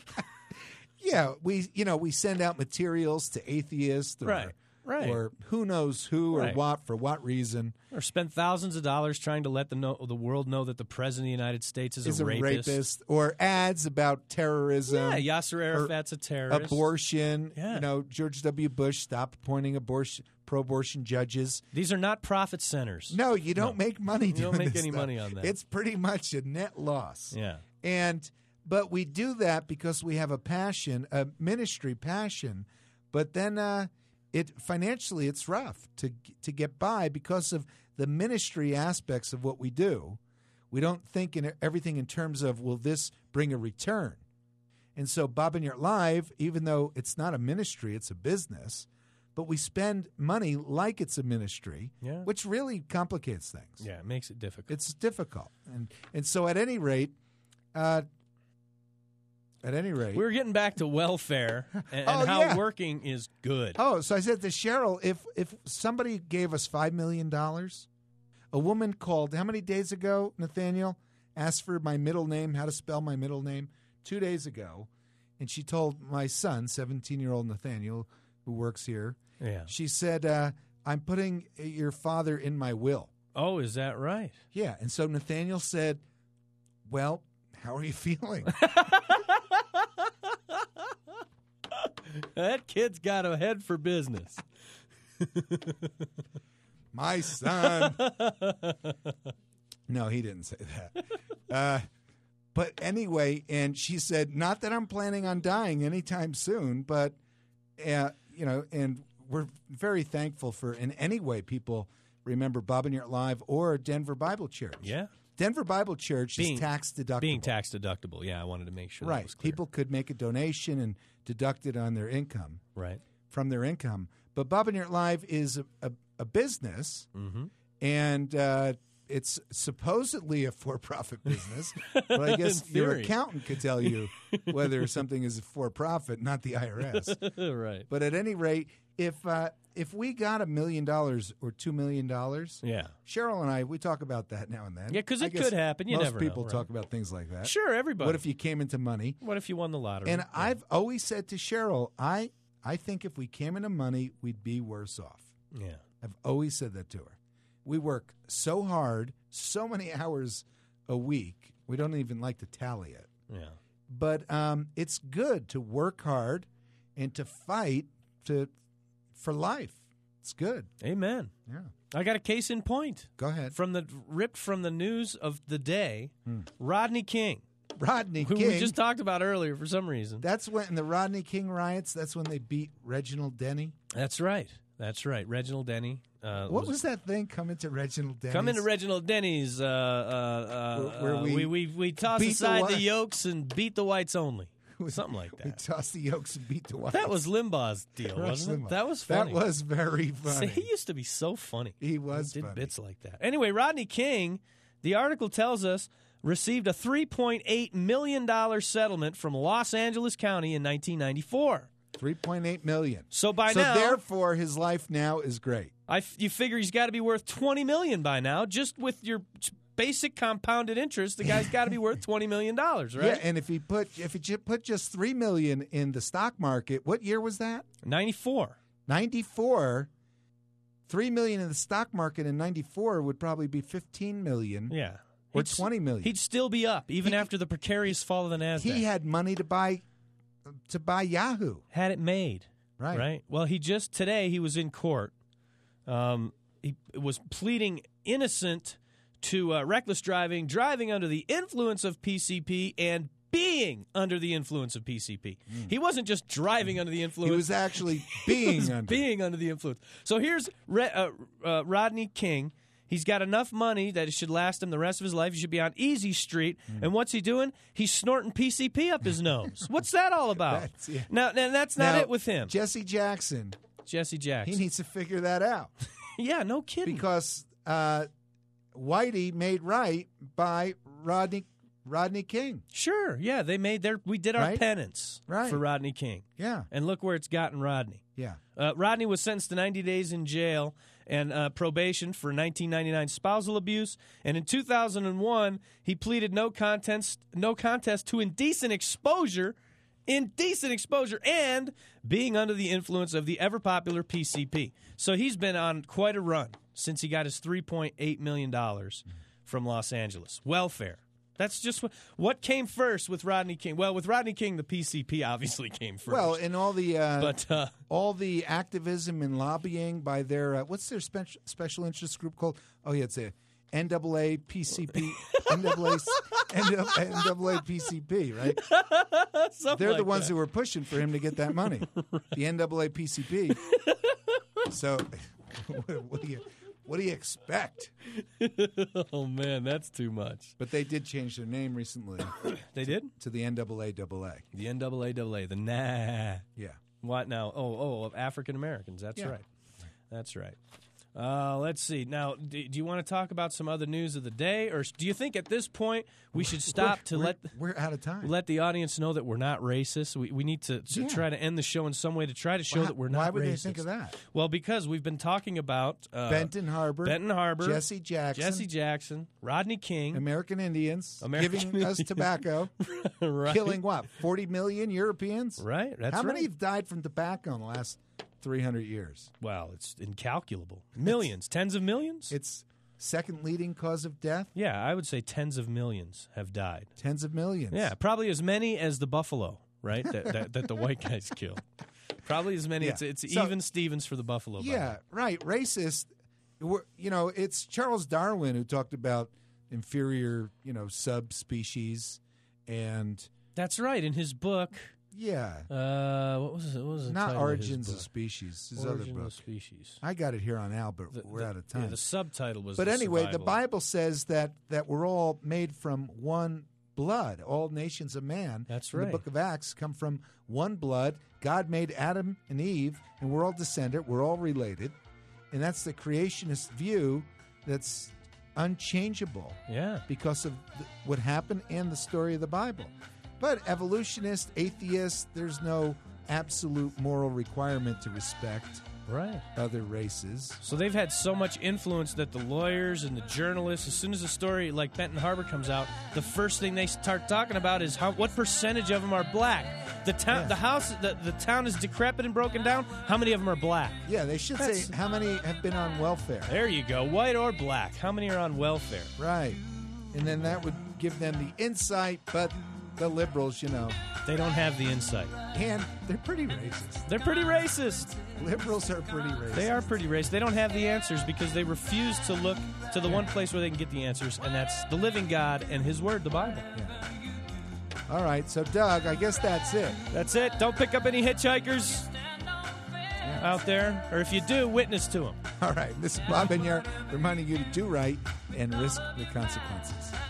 Speaker 1: Yeah, we you know we send out materials to atheists, or,
Speaker 2: Right, right.
Speaker 1: or who knows who or
Speaker 2: Right.
Speaker 1: what for what reason.
Speaker 2: Or spend thousands of dollars trying to let the know, the world know that the president of the United States is,
Speaker 1: Is
Speaker 2: a
Speaker 1: a
Speaker 2: rapist.
Speaker 1: rapist, or ads about terrorism,
Speaker 2: Yeah, Yasser Arafat's a terrorist.
Speaker 1: abortion.
Speaker 2: Yeah.
Speaker 1: You know, George W. Bush stopped appointing abortion pro-abortion judges.
Speaker 2: These are not profit centers.
Speaker 1: No, you don't
Speaker 2: No.
Speaker 1: make money.
Speaker 2: You
Speaker 1: doing
Speaker 2: don't make
Speaker 1: this
Speaker 2: any
Speaker 1: stuff.
Speaker 2: money on that.
Speaker 1: It's pretty much a net loss.
Speaker 2: Yeah.
Speaker 1: And but we do that because we have a passion, a ministry passion. But then uh, it financially it's rough to to get by because of the ministry aspects of what we do. We don't think in everything in terms of, will this bring a return? And so Bob and Your Live, even though it's not a ministry, it's a business, but we spend money like it's a ministry,
Speaker 2: Yeah.
Speaker 1: which really complicates things.
Speaker 2: Yeah, it makes it difficult.
Speaker 1: It's difficult. And and so at any rate, uh, at any rate.
Speaker 2: We were getting back to welfare and, and
Speaker 1: Oh,
Speaker 2: how
Speaker 1: yeah.
Speaker 2: working is good.
Speaker 1: Oh, so I said to Cheryl, if if somebody gave us five million dollars, a woman called, how many days ago, Nathaniel, asked for my middle name, how to spell my middle name, two days ago, and she told my son, seventeen-year-old Nathaniel, who works here,
Speaker 2: Yeah.
Speaker 1: she said, uh, I'm putting your father in my will.
Speaker 2: Oh, is that right?
Speaker 1: Yeah, and so Nathaniel said, well, how are you feeling?
Speaker 2: That kid's got a head for business.
Speaker 1: My son. No, he didn't say that. Uh, but anyway, and she said, not that I'm planning on dying anytime soon, but, uh, you know, and we're very thankful for, in any way, people remember Bob and Your Live or Denver Bible Church.
Speaker 2: Yeah.
Speaker 1: Denver Bible Church
Speaker 2: Being-
Speaker 1: is tax deductible.
Speaker 2: Being tax deductible. Yeah, I wanted to make sure that
Speaker 1: Right.
Speaker 2: was clear.
Speaker 1: People could make a donation and deduct it on their income,
Speaker 2: Right.
Speaker 1: from their income. But Bob and Your Live is a, a, a business,
Speaker 2: Mm-hmm.
Speaker 1: and uh, it's supposedly a for-profit business. But I guess
Speaker 2: In
Speaker 1: your
Speaker 2: theory.
Speaker 1: accountant could tell you whether something is a for-profit, not the I R S.
Speaker 2: Right.
Speaker 1: But at any rate, if uh, if we got a million dollars or two million dollars,
Speaker 2: Yeah.
Speaker 1: Cheryl and I, we talk about that now and then.
Speaker 2: Yeah, 'cause
Speaker 1: I
Speaker 2: it
Speaker 1: guess
Speaker 2: could happen. You
Speaker 1: most
Speaker 2: never know,
Speaker 1: people
Speaker 2: right?
Speaker 1: talk about things like that.
Speaker 2: Sure, everybody.
Speaker 1: What if you came into money?
Speaker 2: What if you won the lottery?
Speaker 1: And
Speaker 2: Yeah.
Speaker 1: I've always said to Cheryl, I I think if we came into money, we'd be worse off.
Speaker 2: Yeah.
Speaker 1: I've always said that to her. We work so hard, so many hours a week. We don't even like to tally it.
Speaker 2: Yeah.
Speaker 1: But um, it's good to work hard and to fight to for life. It's good.
Speaker 2: Amen.
Speaker 1: Yeah.
Speaker 2: I got a case in point.
Speaker 1: Go ahead.
Speaker 2: From the ripped from the news of the day, Rodney King,
Speaker 1: Rodney
Speaker 2: who
Speaker 1: King.
Speaker 2: we just talked about earlier for some reason.
Speaker 1: That's when in the Rodney King riots. That's when they beat Reginald Denny.
Speaker 2: That's right. That's right. Reginald Denny. Uh,
Speaker 1: What was that thing? Come into Reginald Denny.
Speaker 2: Come into Reginald Denny's. Uh, uh, uh,
Speaker 1: Where- where
Speaker 2: uh,
Speaker 1: we
Speaker 2: we, we we toss
Speaker 1: beat the
Speaker 2: aside the,
Speaker 1: white-
Speaker 2: yolks and beat the whites only. Something like
Speaker 1: We
Speaker 2: that.
Speaker 1: tossed the yolks and beat the whites.
Speaker 2: That was Limbaugh's deal,
Speaker 1: Rush
Speaker 2: wasn't
Speaker 1: Limbaugh.
Speaker 2: it? That was funny.
Speaker 1: That was very
Speaker 2: See,
Speaker 1: funny.
Speaker 2: he used to be so funny.
Speaker 1: He was
Speaker 2: He did
Speaker 1: funny.
Speaker 2: bits like that. Anyway, Rodney King, the article tells us, received a three point eight million dollars settlement from Los Angeles County in nineteen ninety-four.
Speaker 1: three point eight million dollars.
Speaker 2: So by
Speaker 1: so
Speaker 2: now,
Speaker 1: therefore, his life now is great.
Speaker 2: I f- you figure he's got to be worth twenty million dollars by now. Just with your basic compounded interest, the guy's got to be worth twenty million dollars, right?
Speaker 1: Yeah, and if he put if he ju- put just three million dollars in the stock market, what year was that?
Speaker 2: ninety-four.
Speaker 1: ninety-four, three million in the stock market in ninety-four would probably be fifteen million.
Speaker 2: Yeah.
Speaker 1: Or
Speaker 2: He'd,
Speaker 1: twenty million.
Speaker 2: He'd still be up, even
Speaker 1: He-
Speaker 2: after the precarious fall of the NASDAQ.
Speaker 1: He had money to buy to buy Yahoo.
Speaker 2: Had it made.
Speaker 1: Right.
Speaker 2: Right. Well, he just, today, he was in court. Um, he was pleading innocent to uh, reckless driving, driving under the influence of P C P, and being under the influence of P C P. Mm. He wasn't just driving under the influence.
Speaker 1: He was actually being
Speaker 2: he was
Speaker 1: under.
Speaker 2: being under the influence. So here's Re- uh, uh, Rodney King. He's got enough money that it should last him the rest of his life. He should be on Easy Street. Mm. And what's he doing? He's snorting P C P up his nose. What's that all about?
Speaker 1: That's, yeah.
Speaker 2: Now, now, that's not
Speaker 1: Now,
Speaker 2: it with him.
Speaker 1: Jesse Jackson.
Speaker 2: Jesse Jackson.
Speaker 1: He needs to figure that out.
Speaker 2: Yeah, no kidding.
Speaker 1: Because uh, Whitey made right by Rodney Rodney King.
Speaker 2: Sure, yeah, they made their. We did our
Speaker 1: Right?
Speaker 2: penance
Speaker 1: Right.
Speaker 2: for Rodney King,
Speaker 1: Yeah.
Speaker 2: and look where it's gotten Rodney.
Speaker 1: Yeah.
Speaker 2: Uh, Rodney was sentenced to ninety days in jail and uh, probation for nineteen ninety-nine spousal abuse, and in two thousand one he pleaded no contest, no contest to indecent exposure, indecent exposure, and being under the influence of the ever popular P C P. So he's been on quite a run since he got his three point eight million dollars from Los Angeles welfare. That's just what, what came first with Rodney King. Well, with Rodney King, the P C P obviously came first.
Speaker 1: Well, and all the uh,
Speaker 2: but uh,
Speaker 1: all the activism and lobbying by their uh, what's their spe- special interest group called? Oh yeah, it's a N double A P C P, N double A N double A P C P, right? They're
Speaker 2: like
Speaker 1: the ones
Speaker 2: that.
Speaker 1: who were pushing for him to get that money. Right. The N double A P C P. So, what do you what do you expect?
Speaker 2: Oh man, that's too much.
Speaker 1: But they did change their name recently.
Speaker 2: They did?
Speaker 1: To the N double A double A.
Speaker 2: The N double A double A, the nah.
Speaker 1: Yeah.
Speaker 2: What now? Oh, oh, of African Americans. That's
Speaker 1: Yeah.
Speaker 2: right. That's right. Uh, let's see. Now, do, do you want to talk about some other news of the day, or do you think at this point we should stop
Speaker 1: we're,
Speaker 2: to
Speaker 1: we're,
Speaker 2: let
Speaker 1: we're out of time?
Speaker 2: let the audience know that we're not racist? We we need to, to
Speaker 1: Yeah.
Speaker 2: try to end the show in some way to try to show
Speaker 1: Why-
Speaker 2: that we're not
Speaker 1: why would
Speaker 2: racist.
Speaker 1: they think of that?
Speaker 2: Well, because we've been talking about uh,
Speaker 1: Benton Harbor,
Speaker 2: Benton Harbor,
Speaker 1: Jesse Jackson,
Speaker 2: Jesse Jackson, Rodney King,
Speaker 1: American Indians,
Speaker 2: American
Speaker 1: giving us
Speaker 2: Indians.
Speaker 1: tobacco,
Speaker 2: right?
Speaker 1: killing what, forty million Europeans?
Speaker 2: Right. That's
Speaker 1: How
Speaker 2: right.
Speaker 1: many have died from tobacco in the last three hundred years?
Speaker 2: Well, it's incalculable. Millions, tens of millions.
Speaker 1: It's second leading cause of death.
Speaker 2: Yeah, I would say tens of millions have died.
Speaker 1: Tens of millions.
Speaker 2: Yeah, probably as many as the buffalo, right? that, that that the white guys killed. Probably as many.
Speaker 1: Yeah.
Speaker 2: It's it's
Speaker 1: So-
Speaker 2: even Stevens for the buffalo. by the
Speaker 1: Yeah,
Speaker 2: way.
Speaker 1: right. Racist. We're, you know, it's Charles Darwin who talked about inferior, you know, subspecies, and
Speaker 2: That's right. In his book,
Speaker 1: yeah,
Speaker 2: uh, what was it? What was the
Speaker 1: not
Speaker 2: title
Speaker 1: Origins
Speaker 2: of,
Speaker 1: of
Speaker 2: his book?
Speaker 1: Species. His
Speaker 2: Origin
Speaker 1: other book.
Speaker 2: of Species.
Speaker 1: I got it here on Albert.
Speaker 2: The-
Speaker 1: We're
Speaker 2: the-
Speaker 1: out of time.
Speaker 2: Yeah, the subtitle was.
Speaker 1: But
Speaker 2: the
Speaker 1: anyway, the
Speaker 2: survival.
Speaker 1: Bible says that that we're all made from one blood. All nations of man.
Speaker 2: That's
Speaker 1: in
Speaker 2: right.
Speaker 1: The book of Acts come from one blood. God made Adam and Eve, and we're all descendant. We're all related, and that's the creationist view that's unchangeable
Speaker 2: Yeah.
Speaker 1: because of th- what happened and the story of the Bible. But evolutionist, atheist, there's no absolute moral requirement to respect
Speaker 2: Right.
Speaker 1: other races.
Speaker 2: So they've had so much influence that the lawyers and the journalists, as soon as a story like Benton Harbor comes out, the first thing they start talking about is how what percentage of them are black. The town,
Speaker 1: Yeah.
Speaker 2: the house, the, the town is decrepit and broken down. How many of them are black?
Speaker 1: Yeah, they should
Speaker 2: That's-
Speaker 1: say how many have been on welfare.
Speaker 2: There you go, white or black. How many are on welfare?
Speaker 1: Right. And then that would give them the insight, but the liberals, you know,
Speaker 2: They don't have the insight.
Speaker 1: and they're pretty racist.
Speaker 2: They're pretty racist.
Speaker 1: Liberals are pretty racist.
Speaker 2: They are pretty racist. They don't have the answers because they refuse to look to the one place where they can get the answers, and that's the living God and His Word, the Bible.
Speaker 1: Yeah. All right, so Doug, I guess that's it.
Speaker 2: That's it. Don't pick up any hitchhikers out there, or if you do, witness to them.
Speaker 1: All right, this is Bob Benyar reminding you to do right and risk the consequences.